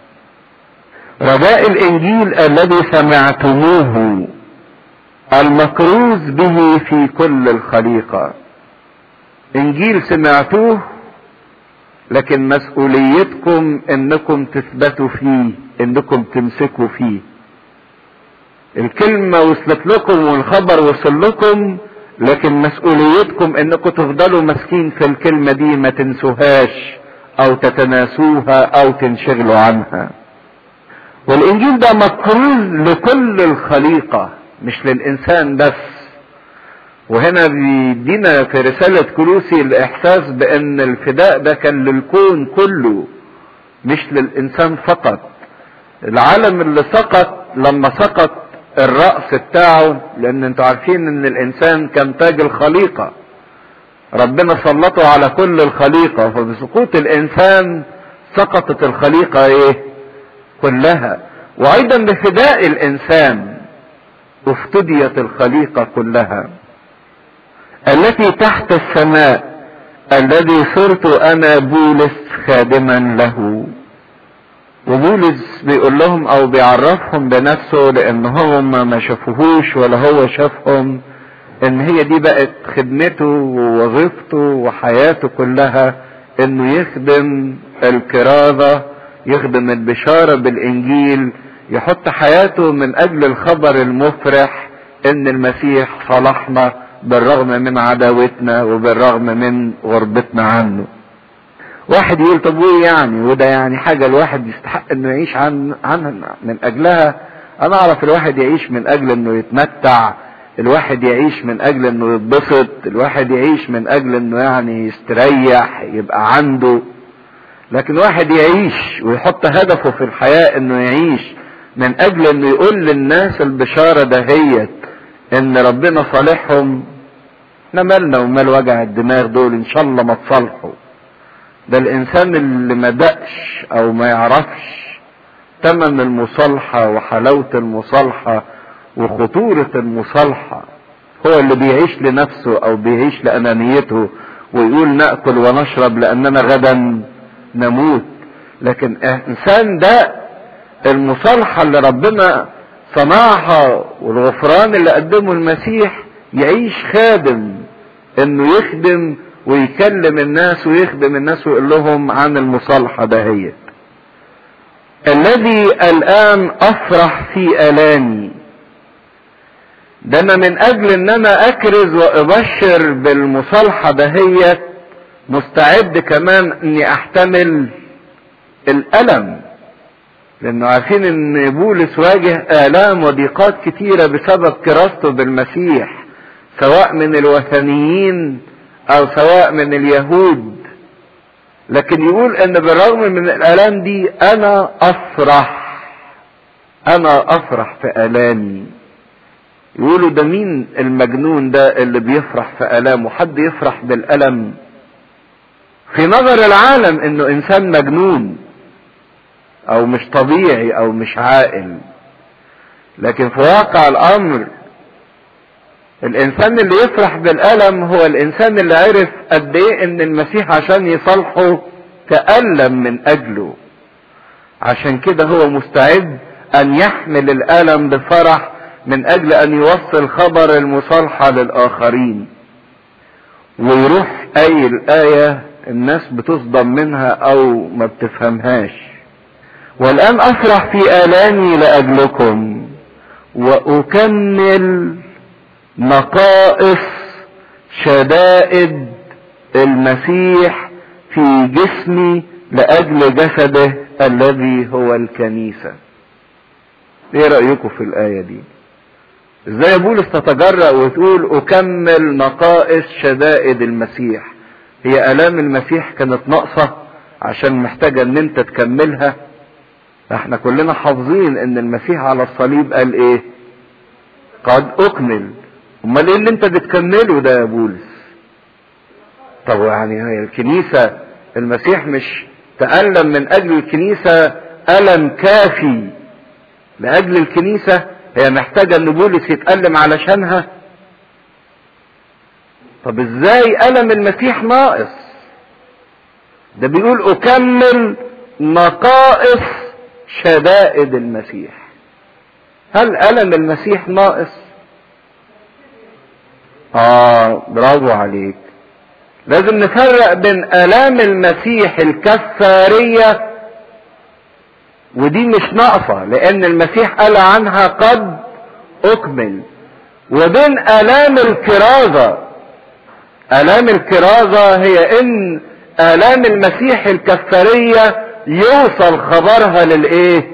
رجاء الانجيل الذي سمعتموه المكروز به في كل الخليقة. انجيل سمعتوه، لكن مسؤوليتكم انكم تثبتوا فيه، انكم تمسكوا فيه. الكلمة وصلت لكم والخبر وصل لكم، لكن مسؤوليتكم انكم تفضلوا ماسكين في الكلمة دي، ما تنسوهاش او تتناسوها او تنشغلوا عنها. والانجيل ده مكروز لكل الخليقة، مش للانسان بس. وهنا بيدينا في رسالة كولوسي الاحساس بان الفداء ده كان للكون كله مش للانسان فقط. العالم اللي سقط لما سقط الرأس بتاعه، لان انتوا عارفين ان الانسان كان تاج الخليقة، ربنا سلطه على كل الخليقة، فبسقوط الانسان سقطت الخليقة ايه كلها. وايضا بفداء الانسان افتديت الخليقة كلها. التي تحت السماء الذي صرت انا بولس خادما له. وبولس بيقول لهم او بيعرفهم بنفسه لان هم ما شافوهوش ولا هو شافهم، ان هي دي بقت خدمته ووظيفته وحياته كلها، انه يخدم الكرازة، يخدم البشارة بالانجيل، يحط حياته من اجل الخبر المفرح ان المسيح صالحنا بالرغم من عداوتنا وبالرغم من غربتنا عنه. واحد يقول طب وايه يعني، وده يعني حاجة الواحد يستحق انه يعيش عنها من اجلها؟ انا اعرف الواحد يعيش من اجل انه يتمتع، الواحد يعيش من اجل انه يتبسط، الواحد يعيش من اجل انه يعني يستريح يبقى عنده. لكن واحد يعيش ويحط هدفه في الحياة انه يعيش من اجل انه يقول للناس البشارة دهيت ان ربنا صالحهم، احنا مالنا ومال وجع الدماغ دول، ان شاء الله ما تصالحوا. ده الانسان اللي ما دقش او ما يعرفش ثمن المصالحة وحلاوة المصالحة وخطورة المصالحة هو اللي بيعيش لنفسه او بيعيش لانانيته ويقول نأكل ونشرب لاننا غدا نموت. لكن الانسان ده المصالحة اللي ربنا صنعها والغفران اللي قدمه المسيح يعيش خادم، انه يخدم ويكلم الناس ويخدم الناس ويقول لهم عن المصالحة دهيت. الذي الان افرح في الامي، ده انا من اجل ان انا اكرز وابشر بالمصالحة دهيت مستعد كمان اني احتمل الالم، لانه عارفين ان بولس واجه الام وضيقات كتيرة بسبب كراسته بالمسيح، سواء من الوثنيين او سواء من اليهود. لكن يقول ان بالرغم من الالام دي انا افرح في الامي. يقولوا ده مين المجنون ده اللي بيفرح في الامه؟ حد يفرح بالالم؟ في نظر العالم انه انسان مجنون او مش طبيعي او مش عاقل، لكن في واقع الامر الانسان اللي يفرح بالالم هو الانسان اللي عرف قد ايه ان المسيح عشان يصالحه تألم من اجله، عشان كده هو مستعد ان يحمل الالم بفرح من اجل ان يوصل خبر المصالحة للاخرين. ويروح اي الآية الناس بتصدم منها او ما بتفهمهاش. والان افرح في الامي لاجلكم واكمل نقائص شدائد المسيح في جسمي لاجل جسده الذي هو الكنيسة. ايه رأيكم في الآية دي؟ ازاي بولس تتجرأ وتقول اكمل نقائص شدائد المسيح؟ هي آلام المسيح كانت ناقصة عشان محتاجة ان انت تكملها؟ احنا كلنا حافظين ان المسيح على الصليب قال ايه؟ قد اكمل. امال ايه اللي انت بتكمله ده يا بولس؟ طب يعني هي الكنيسة المسيح مش تألم من اجل الكنيسة ألم كافي لأجل الكنيسة؟ هي محتاجة ان بولس يتألم علشانها؟ طب ازاي ألم المسيح ناقص؟ ده بيقول اكمل نقائص شدائد المسيح. هل ألم المسيح ناقص؟ برافو عليك. لازم نفرق بين آلام المسيح الكفارية، ودي مش ناقصة لان المسيح قال عنها قد اكمل، وبين آلام الكرازة. آلام الكرازة هي ان آلام المسيح الكفارية يوصل خبرها للايه؟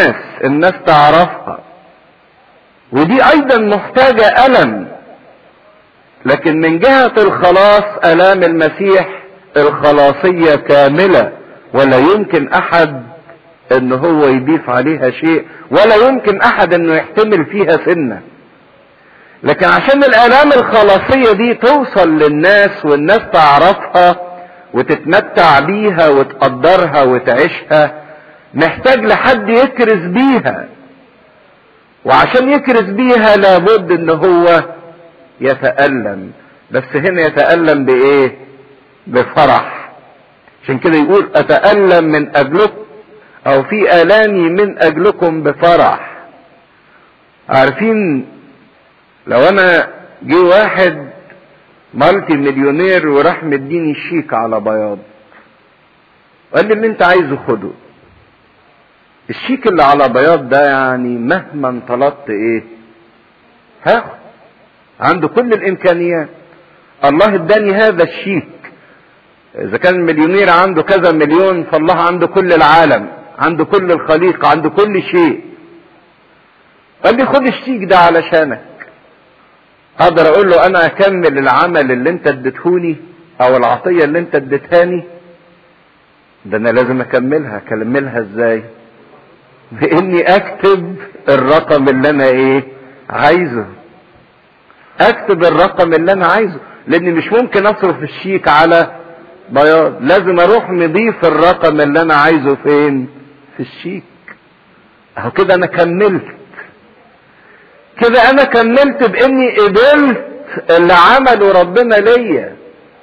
الناس تعرفها، ودي ايضا محتاجة ألم. لكن من جهة الخلاص آلام المسيح الخلاصية كاملة، ولا يمكن احد ان هو يضيف عليها شيء، ولا يمكن احد انه يحتمل فيها سنة. لكن عشان الآلام الخلاصية دي توصل للناس والناس تعرفها وتتمتع بيها وتقدرها وتعيشها، محتاج لحد يكرز بيها. وعشان يكرز بيها لابد ان هو يتألم. بس هنا يتألم بايه؟ بفرح. عشان كده يقول اتألم من اجلكم، او في آلامي من اجلكم بفرح. عارفين لو انا جه واحد مالتي مليونير وراح مديني شيك على بياض وقال لي اللي انت عايزه خده، الشيك اللي على بياض ده يعني مهما طلبت ايه هاخد، عنده كل الامكانيات. الله اداني هذا الشيك. اذا كان المليونير عنده كذا مليون، فالله عنده كل العالم، عنده كل الخليقة، عنده كل شيء. قال لي خد الشيك ده علشانك. اقدر اقول له انا اكمل العمل اللي انت اديتهوني او العطية اللي انت اديتهاني؟ ده انا لازم اكملها ازاي؟ باني اكتب الرقم اللي انا ايه عايزه. اكتب الرقم اللي انا عايزه، لاني مش ممكن اصرف الشيك على بياض، لازم اروح مضيف الرقم اللي انا عايزه فين؟ في الشيك. اهو كده انا كملت، كده انا كملت باني قبلت اللي عمله ربنا ليا.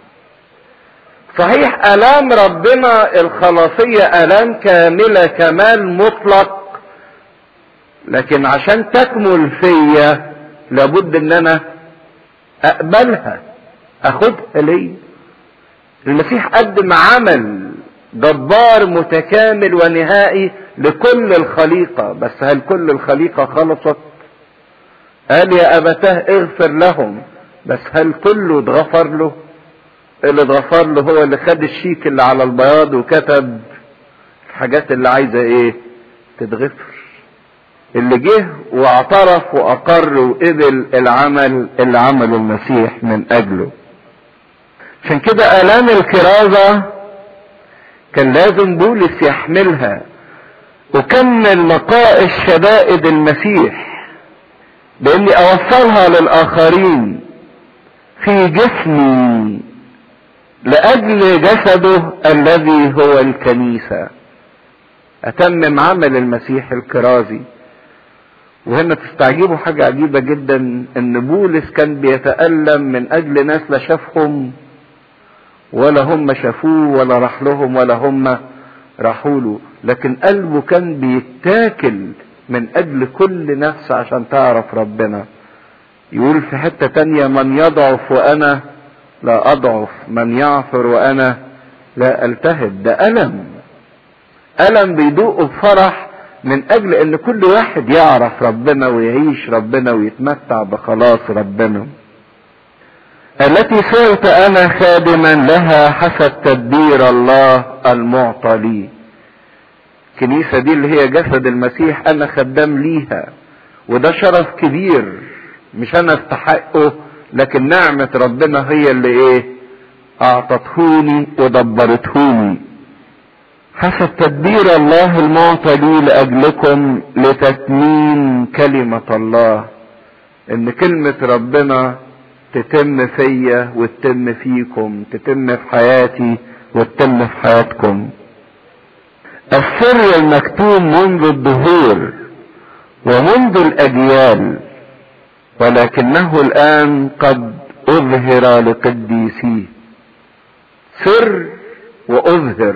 صحيح الام ربنا الخلاصية الام كاملة كمال مطلق، لكن عشان تكمل فيا لابد ان انا اقبلها، اخدها ليا. المسيح قدم عمل جبار متكامل ونهائي لكل الخليقة، بس هل كل الخليقة خلصت؟ قال يا ابتاه اغفر لهم، بس هل كله اتغفر له؟ اللي اتغفر له هو اللي خد الشيك اللي على البياض وكتب الحاجات اللي عايزة ايه تتغفر، اللي جه واعترف واقر وقبل العمل اللي عمله المسيح من اجله. عشان كده آلام الكرازة كان لازم بولس يحملها وكمل نقائص شدائد المسيح باني اوصلها للاخرين في جسمي لاجل جسده الذي هو الكنيسة. اتمم عمل المسيح الكرازي. وهنا تستعجبوا حاجة عجيبة جدا، ان بولس كان بيتألم من اجل ناس لا شافهم ولا هم شافوه ولا راح لهم ولا هم راحوا له، لكن قلبه كان بيتاكل من اجل كل نفس عشان تعرف ربنا. يقول في حتة تانية من يضعف وانا لا اضعف، من يعثر وانا لا التهب. ده ألم بيدوقه بفرح من اجل ان كل واحد يعرف ربنا ويعيش ربنا ويتمتع بخلاص ربنا. التي صرت انا خادما لها حسب تدبير الله المعطى لي. الكنيسة دي اللي هي جسد المسيح انا خدام ليها، وده شرف كبير مش انا استحقه، لكن نعمة ربنا هي اللي ايه اعطتهوني ودبرتهوني. حسب تدبير الله المعطى لي لاجلكم لتتميم كلمة الله، ان كلمة ربنا تتم فيا وتتم فيكم، تتم في حياتي وتتم في حياتكم. السر المكتوم منذ الدهور ومنذ الاجيال، ولكنه الان قد اظهر لقديسيه. سر واظهر.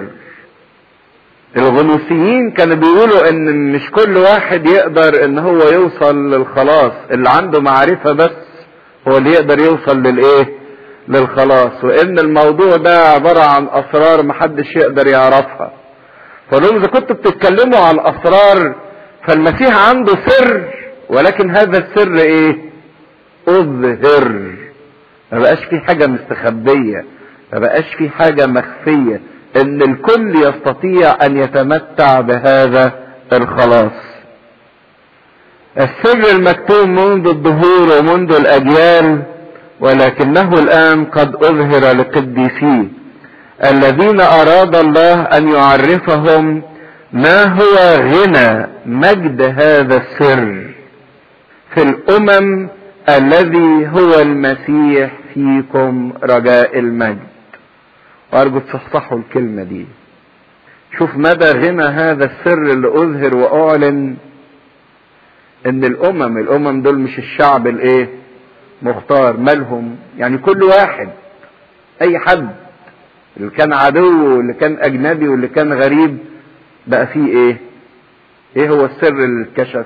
الغنوصيين كانوا بيقولوا ان مش كل واحد يقدر ان هو يوصل للخلاص، اللي عنده معرفة بس هو اللي يقدر يوصل للايه للخلاص، وان الموضوع ده عبارة عن اسرار محدش يقدر يعرفها. فلو اذا كنتوا بتتكلموا عن اسرار، فالمسيح عنده سر، ولكن هذا السر ايه اظهر. ما بقاش في حاجة مستخبية، ما بقاش في حاجة مخفية، ان الكل يستطيع ان يتمتع بهذا الخلاص. السر المكتوم منذ الدهور ومنذ الاجيال، ولكنه الآن قد أظهر لقديسيه الذين أراد الله أن يعرفهم ما هو غنى مجد هذا السر في الأمم الذي هو المسيح فيكم رجاء المجد. وأرجو تصححوا الكلمة دي. شوف مدى غنى هذا السر اللي أظهر وأعلن إن الأمم دول مش الشعب الإيه مختار، مالهم يعني كل واحد، أي حد اللي كان عدو واللي كان أجنبي واللي كان غريب بقى فيه إيه هو السر اللي اتكشف؟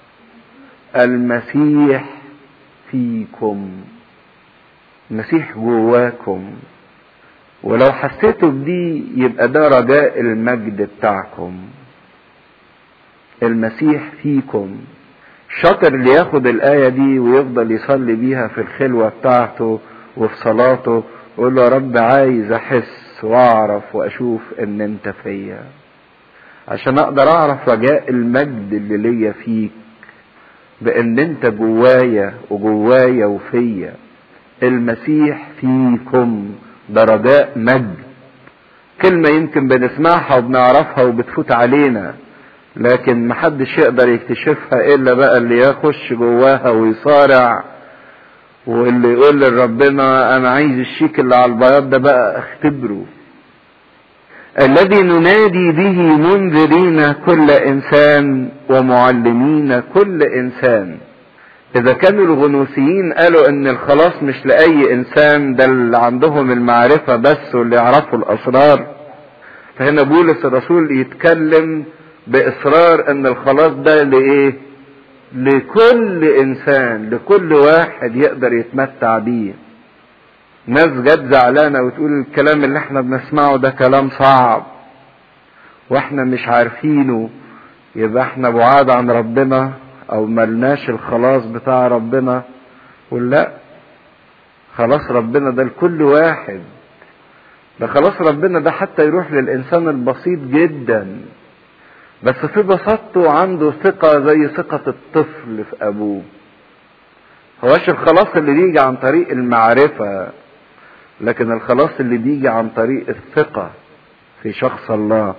المسيح فيكم، المسيح جواكم. ولو حسيتوا بدي يبقى ده رجاء المجد بتاعكم. المسيح فيكم. شاطر اللي ياخد الآية دي ويفضل يصلي بيها في الخلوة بتاعته وفي صلاته ويقول له يا رب عايز احس واعرف واشوف ان انت فيا، عشان اقدر اعرف رجاء المجد اللي ليا فيك، بان انت جوايا وجوايا وفيا. المسيح فيكم ده رجاء مجد. كلمة يمكن بنسمعها وبنعرفها وبتفوت علينا، لكن محدش يقدر يكتشفها الا بقى اللي يخش جواها ويصارع، واللي يقول لربنا انا عايز الشيك اللي على البياض ده بقى اختبره. الذي ننادي به منذرين كل انسان ومعلمين كل انسان. اذا كانوا الغنوصيين قالوا ان الخلاص مش لاي انسان، ده اللي عندهم المعرفة بس واللي يعرفوا الاسرار، فهنا بولس الرسول يتكلم باصرار ان الخلاص ده لايه؟ لكل انسان، لكل واحد يقدر يتمتع بيه. ناس جت زعلانة وتقول الكلام اللي احنا بنسمعه ده كلام صعب واحنا مش عارفينه، يبقى احنا بعاد عن ربنا او ملناش الخلاص بتاع ربنا. ولا خلاص ربنا ده لكل واحد، ده خلاص ربنا ده حتى يروح للانسان البسيط جدا، بس في بساطته عنده ثقة زي ثقة الطفل في ابوه. هواش الخلاص اللي بيجي عن طريق المعرفة، لكن الخلاص اللي بيجي عن طريق الثقة في شخص الله.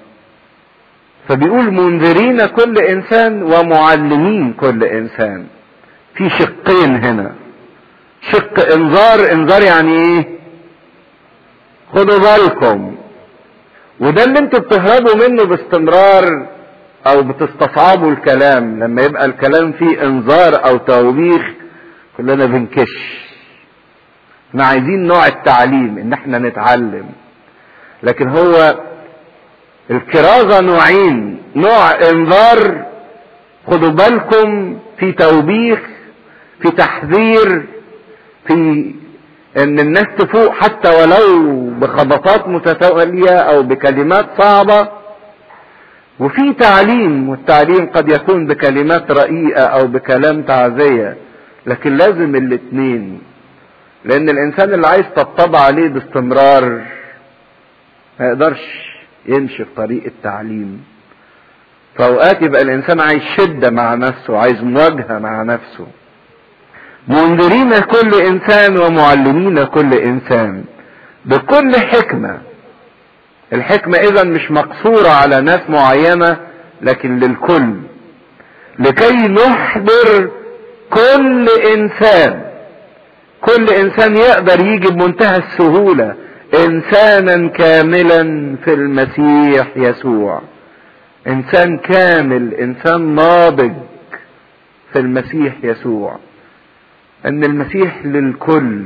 فبيقول منذرين كل انسان ومعلمين كل انسان. في شقين هنا، شق انذار يعني ايه؟ خدوا بالكم. وده اللي انتوا بتهربوا منه باستمرار او بتستصعبوا الكلام. لما يبقى الكلام فيه انذار او توبيخ كلنا بنكش. احنا عايزين نوع التعليم ان احنا نتعلم، لكن هو الكرازة نوعين، نوع انذار خدوا بالكم، في توبيخ، في تحذير، في ان الناس تفوق حتى ولو بخبطات متتالية او بكلمات صعبة، وفي تعليم، والتعليم قد يكون بكلمات رقيقة او بكلام تعزية. لكن لازم الاتنين، لان الانسان اللي عايز تطبع عليه باستمرار ما يقدرش يمشي في طريق التعليم. فاوقات يبقى الانسان عايز شدة مع نفسه، عايز مواجهة مع نفسه. منذرين كل انسان ومعلمين كل انسان بكل حكمة. الحكمة اذا مش مقصورة على ناس معينة لكن للكل، لكي نحضر كل انسان. كل انسان يقدر يجي بمنتهى السهولة انسانا كاملا في المسيح يسوع. انسان كامل، انسان ناضج في المسيح يسوع. ان المسيح للكل.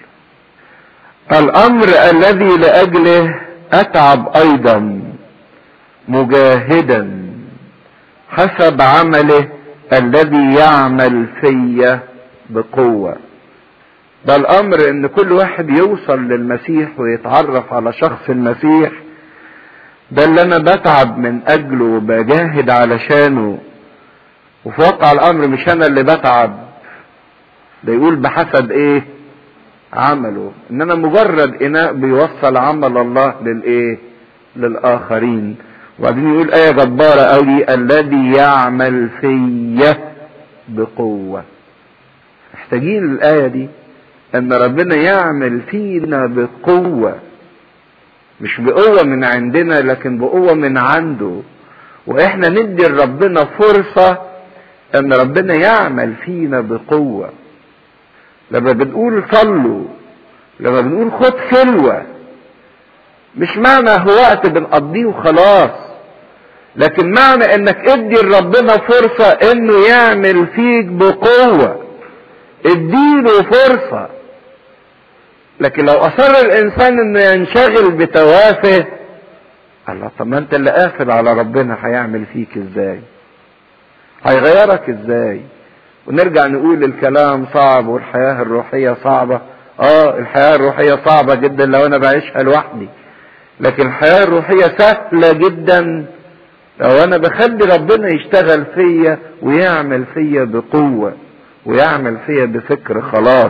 الامر الذي لاجله اتعب ايضا مجاهدا حسب عمله الذي يعمل في بقوة. ده الامر ان كل واحد يوصل للمسيح ويتعرف على شخص المسيح. ده اللي انا بتعب من اجله وبجاهد علشانه. وفي واقع الامر مش انا اللي بتعب، ده يقول بحسب ايه؟ عمله. ان انا مجرد اناء بيوصل عمل الله للايه؟ للاخرين. وبعدين يقول ايه جبارة قوي، الذي يعمل في بقوة. محتاجين الايه دي ان ربنا يعمل فينا بقوة، مش بقوة من عندنا لكن بقوة من عنده، واحنا ندي لربنا فرصة ان ربنا يعمل فينا بقوة. لما بنقول صلوا، لما بنقول خد خلوة، مش معنى هو وقت بنقضيه وخلاص، لكن معنى انك ادي لربنا فرصة انه يعمل فيك بقوة، اديله فرصة. لكن لو اصر الانسان انه ينشغل بتوافه، الله طب ما انت اللي قافل على ربنا، هيعمل فيك ازاي؟ هيغيرك ازاي؟ ونرجع نقول الكلام صعب والحياة الروحية صعبة. الحياة الروحية صعبة جدا لو انا بعيشها لوحدي، لكن الحياة الروحية سهلة جدا لو انا بخلي ربنا يشتغل فيا ويعمل فيا بقوة ويعمل فيا بفكر خلاص.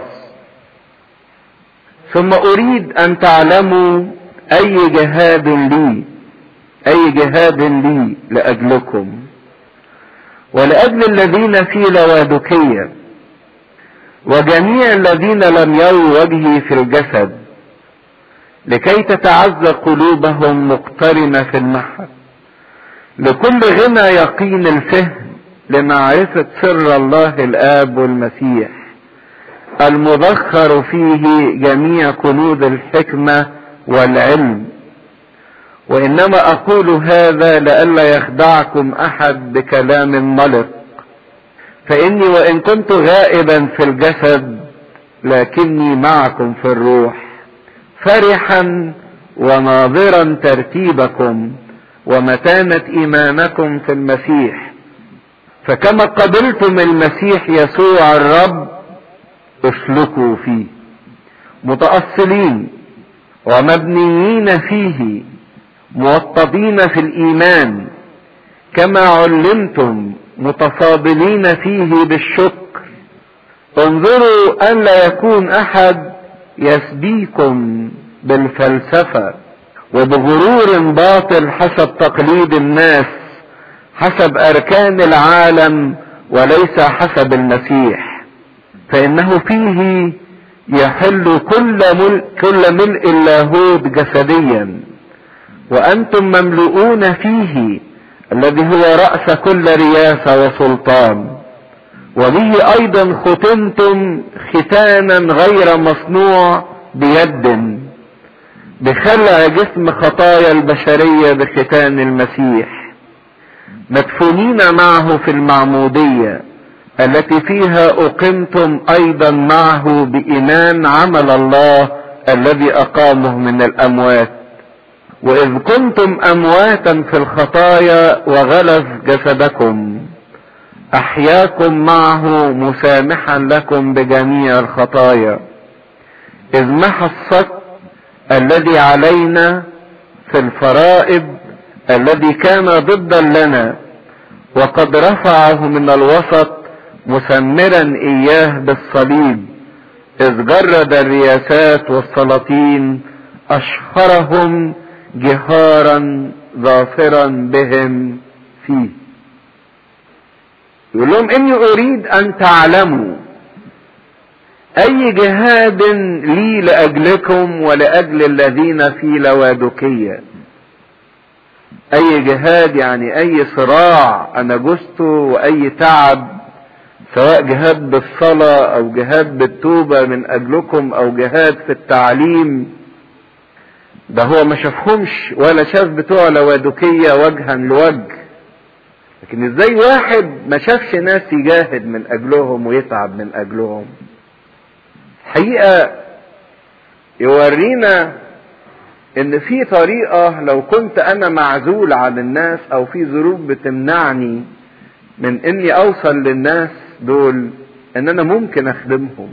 ثم اريد ان تعلموا اي جهاد لي لاجلكم ولاجل الذين في لوادكية وجميع الذين لم يروا وجهي في الجسد، لكي تتعزى قلوبهم مقترنة في المحبة، لكل غنى يقين الفهم لمعرفة سر الله الآب والمسيح المذخر فيه جميع كنوز الحكمة والعلم. وإنما أقول هذا لئلا يخدعكم أحد بكلام ملق، فإني وإن كنت غائبا في الجسد لكني معكم في الروح، فرحا وناظرا ترتيبكم ومتانة إيمانكم في المسيح. فكما قبلتم المسيح يسوع الرب اسلكوا فيه، متأصلين ومبنيين فيه، موطدين في الإيمان، كما علمتم، متصابلين فيه بالشكر. انظروا أن لا يكون أحد يسبيكم بالفلسفة وبغرور باطل حسب تقليد الناس، حسب أركان العالم وليس حسب المسيح، فإنه فيه يحل كل ملء اللاهوت جسديا، وأنتم مملؤون فيه الذي هو رأس كل رياسة وسلطان، وبه أيضا ختمتم ختانا غير مصنوع بيد، بخلع جسم خطايا البشرية بختان المسيح، مدفونين معه في المعمودية التي فيها أقمتم أيضا معه بإيمان عمل الله الذي أقامه من الأموات. وإذ كنتم أمواتا في الخطايا وغلف جسدكم أحياكم معه مسامحا لكم بجميع الخطايا، إذ محى الصك الذي علينا في الفرائض الذي كان ضدا لنا، وقد رفعه من الوسط مسمرا إياه بالصليب، إذ جرد الرياسات والسلاطين أشهرهم جهارا ظافرا بهم فيه. يقول لهم إني أريد أن تعلموا أي جهاد لي لأجلكم ولأجل الذين في لوادكية. أي جهاد يعني أي صراع أنا جزته وأي تعب، سواء جهاد بالصلاة أو جهاد بالتوبة من أجلكم أو جهاد في التعليم. ده هو ما شافهمش ولا شاف بتوع لوادكية وجها لوجه، لكن ازاي واحد ما شافش ناس يجاهد من أجلهم ويتعب من أجلهم؟ حقيقة يورينا ان في طريقة لو كنت انا معزول عن الناس او في ظروف بتمنعني من اني اوصل للناس دول، ان انا ممكن اخدمهم.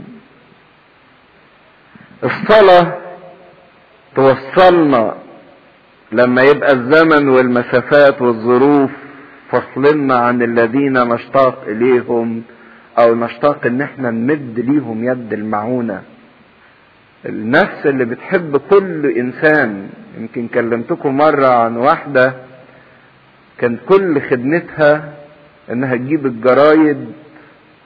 الصلاة توصلنا لما يبقى الزمن والمسافات والظروف فصلنا عن الذين نشتاق اليهم او نشتاق ان احنا نمد ليهم يد المعونة. النفس اللي بتحب كل انسان، يمكن كلمتكم مرة عن واحدة كان كل خدمتها انها تجيب الجرايد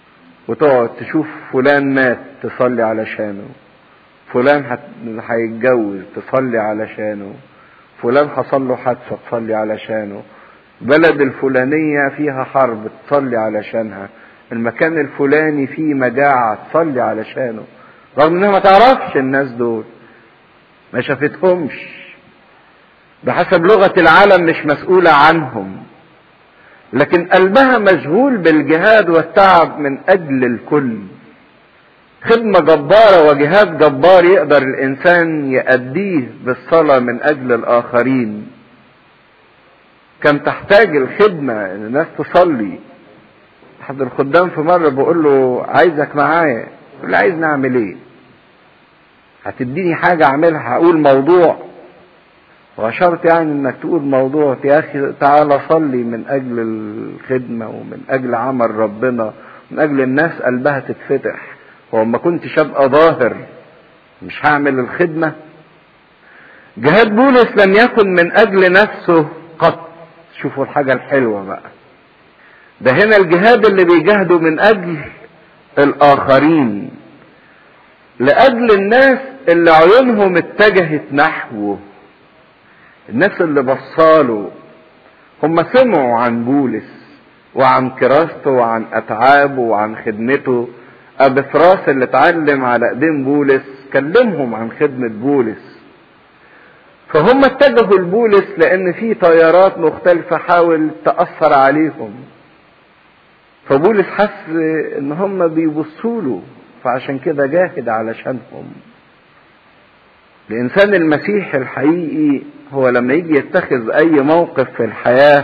وتقعد تشوف فلان مات تصلي علشانه، فلان هيتجوز تصلي علشانه، فلان حصل له حادثة تصلي علشانه، بلد الفلانية فيها حرب تصلي علشانها، المكان الفلاني فيه مجاعة تصلي علشانه، رغم انها ما تعرفش الناس دول، ما شافتهمش، بحسب لغة العالم مش مسؤولة عنهم، لكن قلبها مشغول بالجهاد والتعب من اجل الكل. خدمة جبارة وجهاد جبار يقدر الانسان يأديه بالصلاة من اجل الاخرين. كان تحتاج الخدمة ان الناس تصلي. احد الخدام في مرة بقول له عايزك معايا، يقول لي عايز نعمل ايه؟ هتديني حاجة اعملها؟ هقول موضوع؟ وشرط يعني انك تقول موضوع؟ يا اخي تعالى صلي من اجل الخدمة ومن اجل عمل ربنا، من اجل الناس قلبها تتفتح. هو ما كنتش ابقى ظاهر مش هعمل الخدمة؟ جهاد بولس لم يكن من اجل نفسه قط. شوفوا الحاجة الحلوة بقى، ده هنا الجهاد اللي بيجاهدوا من اجل الاخرين، لاجل الناس اللي عيونهم اتجهت نحوه، الناس اللي بصاله. هم سمعوا عن بولس وعن كراسته وعن اتعابه وعن خدمته. ابفراس اللي اتعلم على ايدين بولس كلمهم عن خدمة بولس، فهم اتجهوا لبولس لان في تيارات مختلفة حاول تأثر عليهم. فبولس حس ان هم بيبصوا له، فعشان كده جاهد علشانهم. الانسان المسيحي الحقيقي هو لما يجي يتخذ اي موقف في الحياة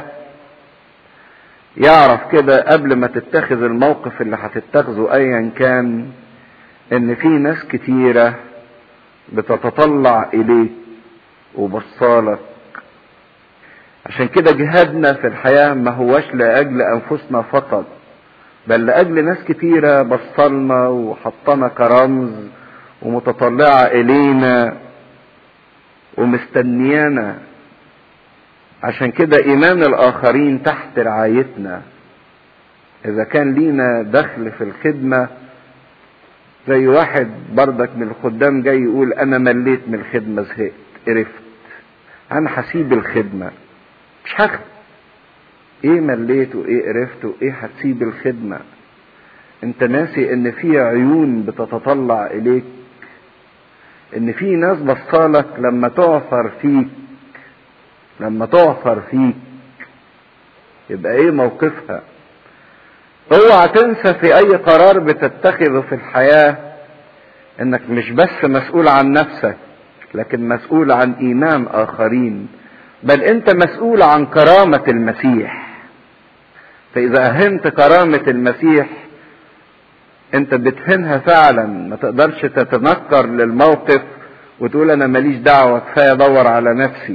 يعرف كده قبل ما تتخذ الموقف اللي هتتخذه ايا كان ان في ناس كتيرة بتتطلع اليك وبصالك. عشان كده جهادنا في الحياة ما هوش لأجل أنفسنا فقط، بل لأجل ناس كتيرة بصلنا وحطنا كرمز ومتطلعة إلينا ومستنيانا. عشان كده إيمان الآخرين تحت رعايتنا. إذا كان لينا دخل في الخدمة، زي واحد بردك من الخدام جاي يقول أنا مليت من الخدمة، زهقت، قرفت، أنا هسيب الخدمة، مش هخدم. إيه مليت وإيه قرفت وإيه هتسيب الخدمة؟ أنت ناسي إن في عيون بتتطلع إليك، إن في ناس بصالك لما تعثر فيك، لما تعثر فيك يبقى إيه موقفها؟ اوعى تنسى في أي قرار بتتخذه في الحياة إنك مش بس مسؤول عن نفسك، لكن مسؤول عن إيمان آخرين، بل أنت مسؤول عن كرامة المسيح. فإذا أهنت كرامة المسيح أنت بتهنها فعلا. ما تقدرش تتنكر للموقف وتقول أنا ماليش دعوة، كفاية أدور على نفسي.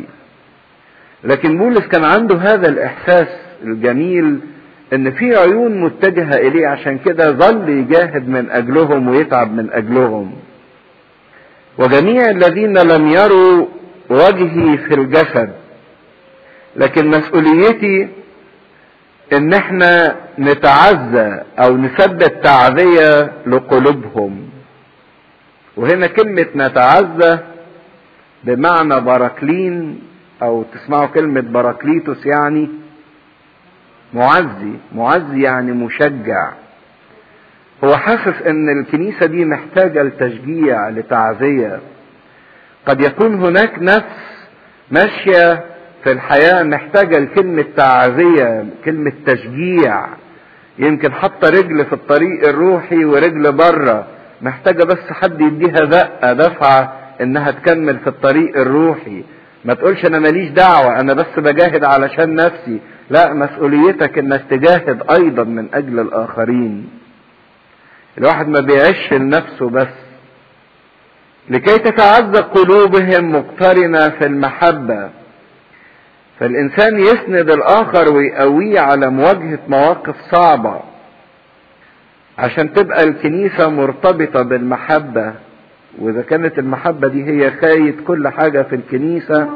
لكن بولس كان عنده هذا الإحساس الجميل إن في عيون متجهة إليه، عشان كده ظل يجاهد من أجلهم ويتعب من أجلهم. وجميع الذين لم يروا وجهي في الجسد، لكن مسؤوليتي ان احنا نتعزى او نسبب تعزية لقلوبهم. وهنا كلمة نتعزى بمعنى باراكلين، او تسمعوا كلمة باراكليتوس يعني معزي. معزي يعني مشجع. هو حاسس ان الكنيسة دي محتاجة لتشجيع، لتعزية. قد يكون هناك نفس ماشية في الحياة محتاجة لكلمة تعزية، كلمة تشجيع. يمكن حتى رجل في الطريق الروحي ورجل بره، محتاجة بس حد يديها دفعة انها تكمل في الطريق الروحي. ما تقولش انا ماليش دعوة، انا بس بجاهد علشان نفسي. لا، مسؤوليتك انك تجاهد ايضا من اجل الاخرين. الواحد ما بيعيش لنفسه بس. لكي تتعزى قلوبهم مقترنة في المحبة. فالإنسان يسند الآخر ويقويه على مواجهة مواقف صعبة، عشان تبقى الكنيسة مرتبطة بالمحبة. وإذا كانت المحبة دي هي خاية كل حاجة في الكنيسة،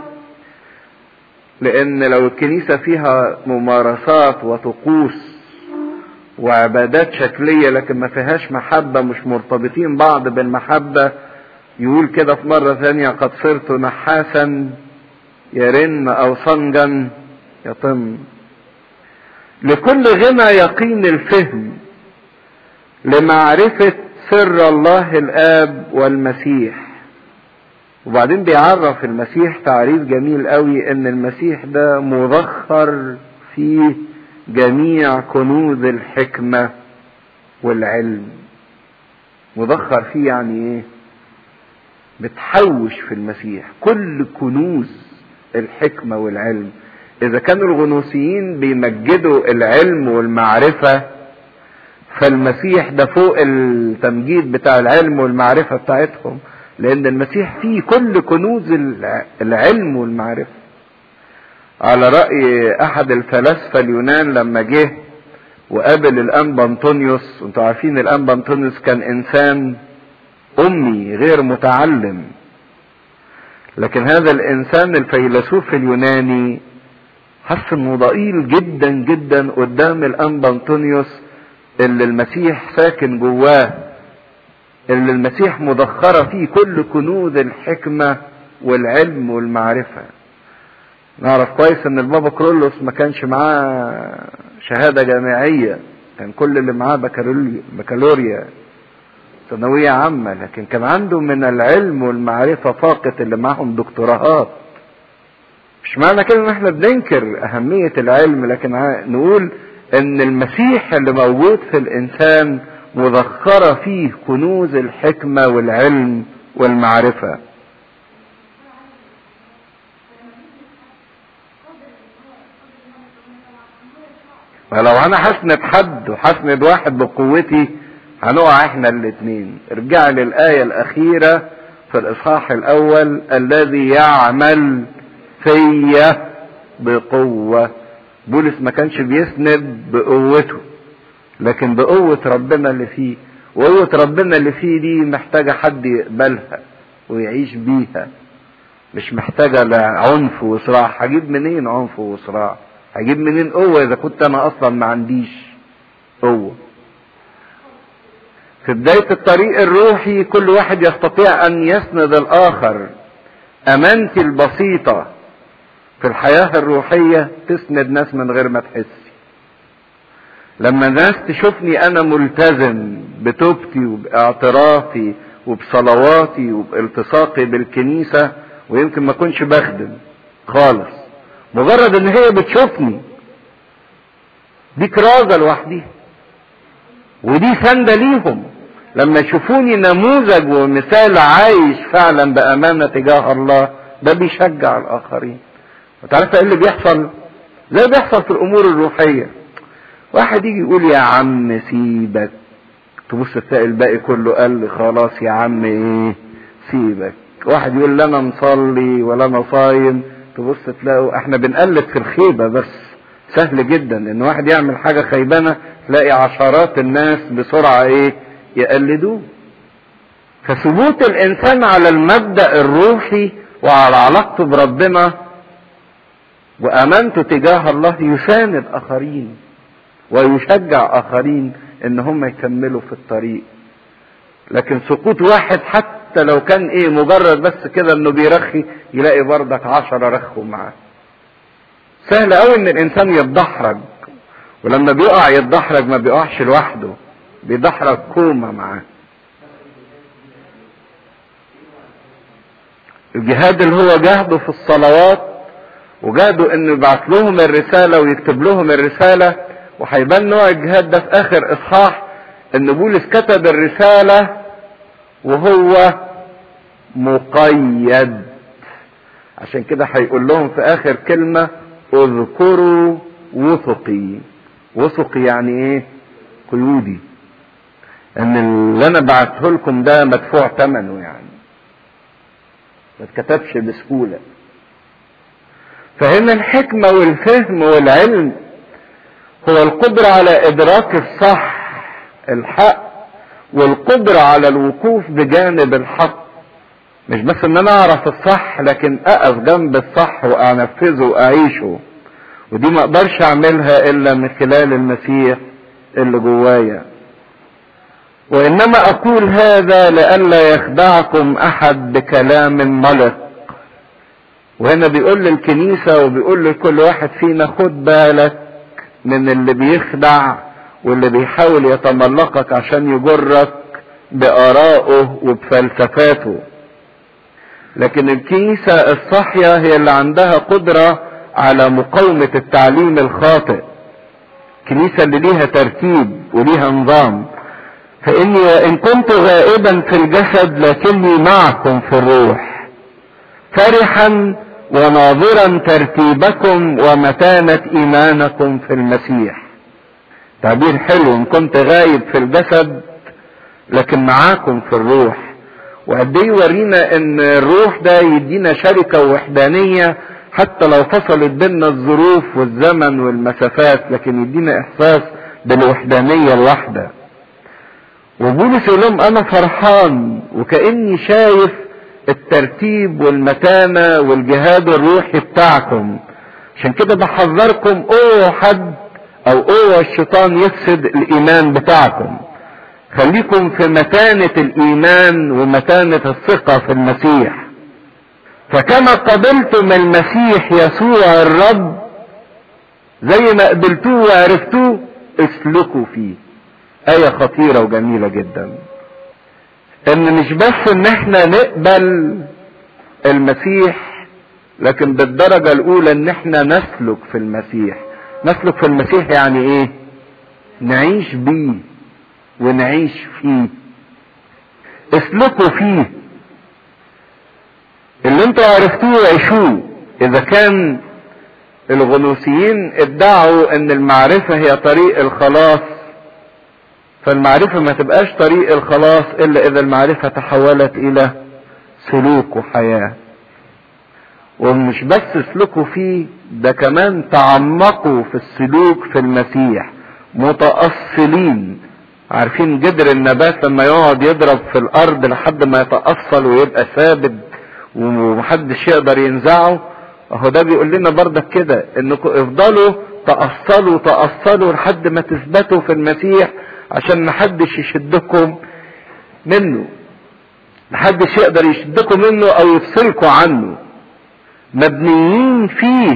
لأن لو الكنيسة فيها ممارسات وطقوس وعبادات شكلية لكن ما فيهاش محبة، مش مرتبطين بعض بالمحبة. يقول كده في مرة ثانية: قد صرت نحاسا يرن أو صنجا يطن. لكل غنى يقين الفهم لمعرفة سر الله الآب والمسيح. وبعدين بيعرف المسيح تعريف جميل قوي، ان المسيح ده مذخر فيه جميع كنوز الحكمة والعلم. مذخر فيه يعني ايه؟ بتحوش في المسيح كل كنوز الحكمة والعلم. اذا كانوا الغنوصيين بيمجدوا العلم والمعرفة، فالمسيح ده فوق التمجيد بتاع العلم والمعرفة بتاعتهم، لان المسيح فيه كل كنوز العلم والمعرفة. على رأي احد الفلاسفة اليونان لما جه وقابل الانبا انطونيوس، وانتوا عارفين الانبا انطونيوس كان انسان امي غير متعلم، لكن هذا الانسان الفيلسوف اليوناني حس انه ضئيل جدا جدا قدام الانبا انطونيوس اللي المسيح ساكن جواه، اللي المسيح مدخرة فيه كل كنوز الحكمة والعلم والمعرفة. نعرف كويس ان البابا كرولوس ما كانش معاه شهادة جامعية، كان كل اللي معاه بكالوريا ثانوية عامة، لكن كان عنده من العلم والمعرفة فاقة اللي معهم دكتوراهات. مش معنى كده ان احنا بننكر اهمية العلم، لكن نقول ان المسيح اللي موجود في الانسان مذخرة فيه كنوز الحكمة والعلم والمعرفة. ولو انا حسند حد وحسند واحد بقوتي هنقع احنا الاتنين. ارجع للآية الاخيرة في الاصحاح الاول: الذي يعمل فيا بقوة. بولس ما كانش بيسند بقوته، لكن بقوة ربنا اللي فيه. وقوة ربنا اللي فيه دي محتاجة حد يقبلها ويعيش بيها، مش محتاجة لعنف وصراع. هجيب منين عنف وصراع؟ هجيب منين قوة اذا كنت انا اصلا ما عنديش قوة؟ في بداية الطريق الروحي كل واحد يستطيع ان يسند الاخر. امانتي البسيطة في الحياة الروحية تسند ناس من غير ما تحس. لما الناس تشوفني انا ملتزم بتوبتي وباعترافي وبصلواتي وبالتصاقي بالكنيسة، ويمكن ما اكونش بخدم خالص، مجرد ان هي بتشوفني دي كرازة لوحدي، ودي سندة ليهم. لما يشوفوني نموذج ومثال عايش فعلا بامانة تجاه الله، ده بيشجع الاخرين. وتعرف ايه اللي بيحصل؟ زي بيحصل في الامور الروحية. واحد يجي يقول يا عم سيبك، تبص تلاقي الباقي كله قال لي خلاص يا عم ايه سيبك. واحد يقول لا انا مصلي ولا انا صايم، تبص تلاقوا احنا بنقلد في الخيبة بس. سهل جدا ان واحد يعمل حاجة خيبانة تلاقي عشرات الناس بسرعة ايه يقلدوه. فثبوت الانسان على المبدأ الروحي وعلى علاقته بربنا وامانته تجاه الله يساند اخرين ويشجع اخرين ان هم يكملوا في الطريق. لكن سقوط واحد حتى لو كان ايه مجرد بس كده انه بيرخي، يلاقي بردك 10 رخوا معاه. سهل قوي ان الانسان يتدحرج، ولما بيقع يتدحرج ما بيقعش لوحده، بيدحرج كومة معاه. الجهاد اللي هو جهده في الصلوات وجهده انه يبعث لهم الرسالة ويكتب لهم الرسالة. وهيبان نوع الجهاد ده في اخر اصحاح، ان بولس كتب الرسالة وهو مقيد. عشان كده هيقول لهم في اخر كلمة: اذكروا وثقي. وثقي يعني ايه؟ قيودي، ان اللي انا بعته لكم ده مدفوع ثمنه، يعني ما اتكتبش بسهولة. فهنا الحكمة والفهم والعلم هو القدرة على ادراك الصح الحق، والقدرة على الوقوف بجانب الحق. مش بس ان انا اعرف الصح، لكن اقف جنب الصح وانفذه واعيشه. ودي ما اقدرش اعملها الا من خلال المسيح اللي جوايا. وانما اقول هذا لئلا يخدعكم احد بكلام ملق. وهنا بيقول للكنيسة وبيقول لكل واحد فينا خد بالك من اللي بيخدع واللي بيحاول يتملقك عشان يجرك بآرائه وبفلسفاته. لكن الكنيسة الصاحية هي اللي عندها قدرة على مقاومة التعليم الخاطئ. الكنيسة اللي ليها ترتيب وليها نظام. فإني وإن كنت غائبا في الجسد لكني معكم في الروح، فرحا وناظرا ترتيبكم ومتانة إيمانكم في المسيح. تعبير حلو، إن كنت غايب في الجسد لكن معاكم في الروح. وقد ايه يورينا ان الروح ده يدينا شركة ووحدانية حتى لو فصلت بيننا الظروف والزمن والمسافات، لكن يدينا احساس بالوحدانية الواحدة. وبولس يقول لهم انا فرحان وكأني شايف الترتيب والمتانة والجهاد الروحي بتاعكم. عشان كده بحذركم اوعوا حد او اوعوا الشيطان يفسد الايمان بتاعكم. خليكم في متانة الايمان ومتانة الثقة في المسيح. فكما قبلتم المسيح يسوع الرب زي ما قبلتوه وعرفتوه اسلكوا فيه. آية خطيرة وجميلة جدا، ان مش بس ان احنا نقبل المسيح، لكن بالدرجة الاولى ان احنا نسلك في المسيح. نسلك في المسيح يعني ايه؟ نعيش بيه ونعيش فيه. اسلكوا فيه. اللي انتوا عرفتوه عيشوه. اذا كان الغنوصيين ادعوا ان المعرفة هي طريق الخلاص، فالمعرفة ما تبقاش طريق الخلاص الا اذا المعرفة تحولت الى سلوك وحياة. ومش بس اسلكوا فيه، ده كمان تعمقوا في السلوك في المسيح، متأصلين. عارفين جدر النبات لما يقعد يضرب في الارض لحد ما يتأصل ويبقى ثابت ومحدش يقدر ينزعه؟ اهو ده بيقول لنا برضك كده، انكم افضلوا تأصلوا لحد ما تثبتوا في المسيح، عشان محدش يشدكم منه، محدش يقدر يشدكم منه او يفصلكم عنه. مبنيين فيه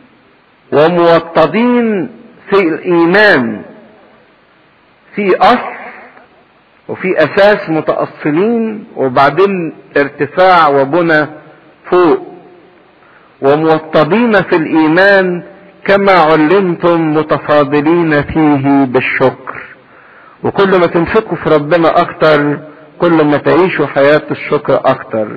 وموطدين في الايمان، في اصل وفي اساس متأصلين، وبعدين ارتفاع وبنى فوق. وموطدين في الايمان كما علمتم متفاضلين فيه بالشكر. وكل ما تمسكوا في ربنا اكتر كل ما تعيشوا حياة الشكر اكتر.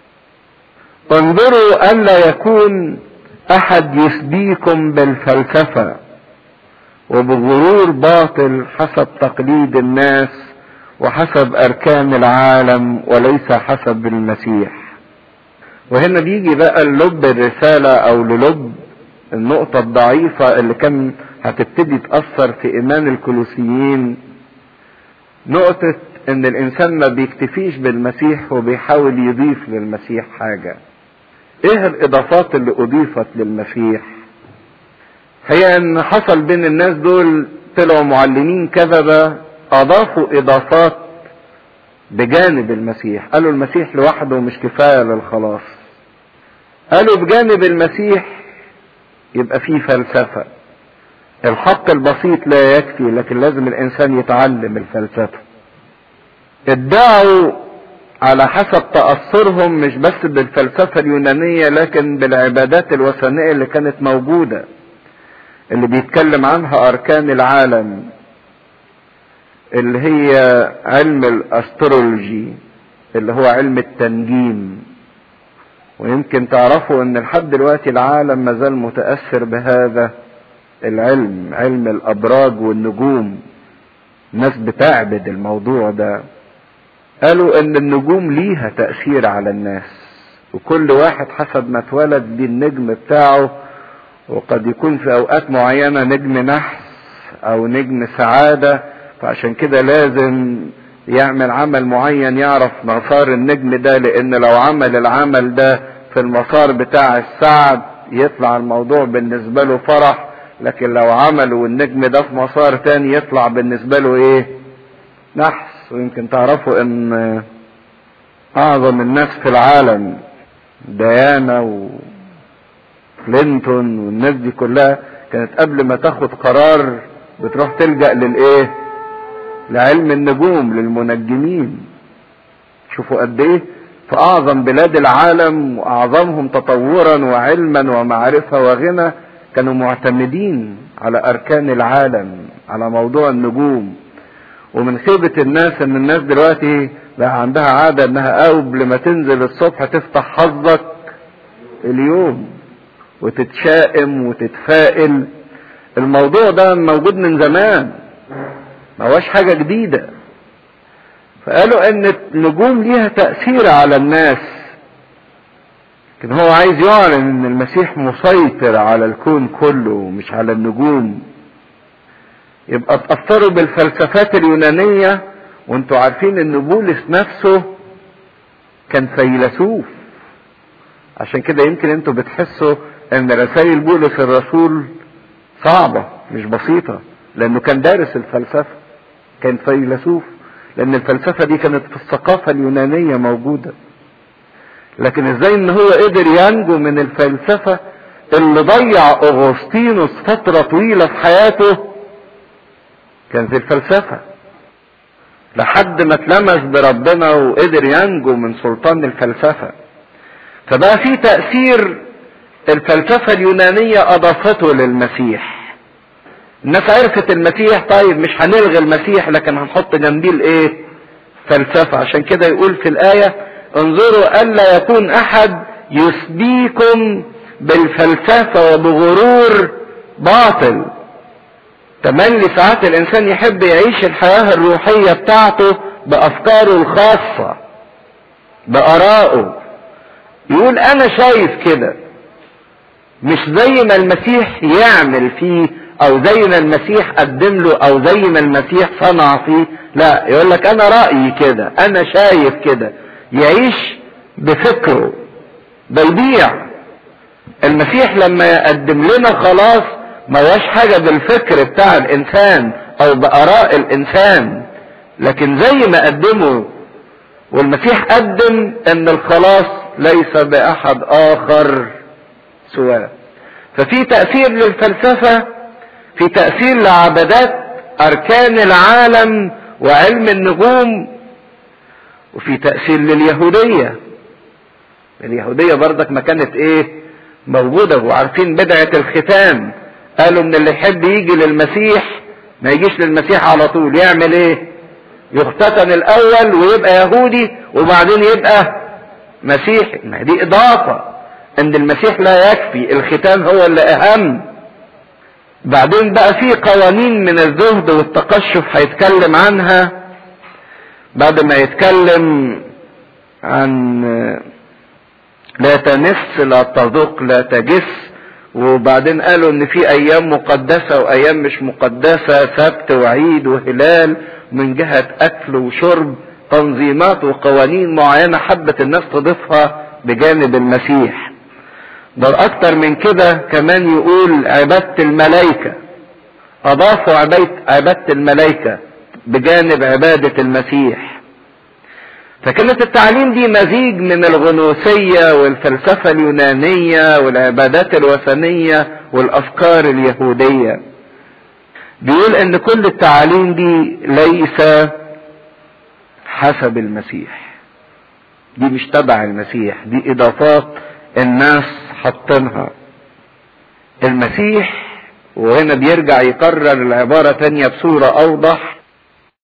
انظروا الا يكون احد يسبيكم بالفلسفة وبغرور باطل حسب تقليد الناس وحسب اركان العالم وليس حسب المسيح. وهنا بيجي بقى للب الرسالة او للب النقطة الضعيفة اللي كان هتبتدي تأثر في ايمان الكولوسيين. نقطة ان الانسان ما بيكتفيش بالمسيح وبيحاول يضيف للمسيح حاجة. ايه الاضافات اللي اضيفت للمسيح؟ هي ان حصل بين الناس دول طلعوا معلمين كذبة اضافوا اضافات بجانب المسيح. قالوا المسيح لوحده مش كفاية للخلاص. قالوا بجانب المسيح يبقى فيه فلسفة. الحق البسيط لا يكفي، لكن لازم الانسان يتعلم الفلسفة. ادعوا على حسب تأثرهم مش بس بالفلسفة اليونانية لكن بالعبادات الوثنية اللي كانت موجودة، اللي بيتكلم عنها اركان العالم، اللي هي علم الاسترولوجي اللي هو علم التنجيم. ويمكن تعرفوا ان لحد دلوقتي العالم مازال متأثر بهذا العلم، علم الابراج والنجوم. الناس بتعبد الموضوع ده. قالوا ان النجوم ليها تأثير على الناس، وكل واحد حسب ما اتولد بالنجم بتاعه، وقد يكون في اوقات معينة نجم نحس او نجم سعادة، فعشان كده لازم يعمل عمل معين يعرف مسار النجم ده، لان لو عمل العمل ده في المسار بتاع السعد يطلع الموضوع بالنسبة له فرح، لكن لو عملوا النجم ده في مسار تاني يطلع بالنسبة له ايه؟ نحس. ويمكن تعرفوا ان اعظم الناس في العالم ديانا وكلينتون والناس دي كلها كانت قبل ما تاخد قرار بتروح تلجأ للايه؟ لعلم النجوم، للمنجمين. شوفوا قد ايه في اعظم بلاد العالم واعظمهم تطورا وعلما ومعرفة وغنى كانوا معتمدين على اركان العالم، على موضوع النجوم. ومن خيبة الناس ان الناس دلوقتي بقى عندها عادة انها قبل ما تنزل الصبح تفتح حظك اليوم وتتشائم وتتفائل. الموضوع ده موجود من زمان، ما هوش حاجة جديدة. فقالوا ان النجوم ليها تأثير على الناس، لكن هو عايز يعلن ان المسيح مسيطر على الكون كله مش على النجوم. يبقى اتأثروا بالفلسفات اليونانية، وانتوا عارفين ان بولس نفسه كان فيلسوف. عشان كده يمكن انتوا بتحسوا ان رسائل بولس الرسول صعبة مش بسيطة، لانه كان دارس الفلسفة، كان فيلسوف، لان الفلسفة دي كانت في الثقافة اليونانية موجودة. لكن ازاي ان هو قدر ينجو من الفلسفة اللي ضيع اغسطينوس فترة طويلة في حياته كان في الفلسفة، لحد ما اتلمس بربنا وقدر ينجو من سلطان الفلسفة. فبقى في تأثير الفلسفة اليونانية اضافته للمسيح. الناس عرفت المسيح، طيب مش هنلغي المسيح لكن هنحط جنبيه الايه؟ فلسفة. عشان كده يقول في الآية انظروا ألا يكون أحد يسبيكم بالفلسفة وبغرور باطل. تملي ساعات الإنسان يحب يعيش الحياة الروحية بتاعته بأفكاره الخاصة بآرائه، يقول أنا شايف كده، مش زي ما المسيح يعمل فيه او زي ما المسيح قدم له او زي ما المسيح صنع فيه. لا، يقول لك انا رأيي كده، انا شايف كده، يعيش بفكره. بيبيع المسيح لما يقدم لنا خلاص ما هوش حاجة بالفكر بتاع الانسان او بآراء الانسان، لكن زي ما قدمه. والمسيح قدم ان الخلاص ليس بأحد اخر سواه. ففي تأثير للفلسفة، في تأثير لعبادات أركان العالم وعلم النجوم، وفي تأثير لليهودية. اليهودية برضك ما كانت ايه؟ موجودة. وعارفين بدعة الختان، قالوا ان اللي يحب يجي للمسيح ما يجيش للمسيح على طول، يعمل ايه؟ يختتن الاول ويبقى يهودي وبعدين يبقى مسيحي. ما دي اضافة، ان المسيح لا يكفي، الختان هو اللي اهم. بعدين بقى في قوانين من الزهد والتقشف هيتكلم عنها بعد ما يتكلم عن لا تنس لا تذق لا تجس. وبعدين قالوا ان في ايام مقدسة وايام مش مقدسة، سبت وعيد وهلال، من جهة اكل وشرب، تنظيمات وقوانين معينة حبت الناس تضيفها بجانب المسيح. ده اكتر من كده، كمان يقول عبادة الملائكة، اضافوا عبادة الملائكة بجانب عبادة المسيح. فكانت التعليم دي مزيج من الغنوصية والفلسفة اليونانية والعبادات الوثنية والافكار اليهودية. بيقول ان كل التعاليم دي ليس حسب المسيح، دي مش تبع المسيح، دي اضافات الناس حطنها. المسيح، وهنا بيرجع يكرر العبارة تانية بصورة اوضح،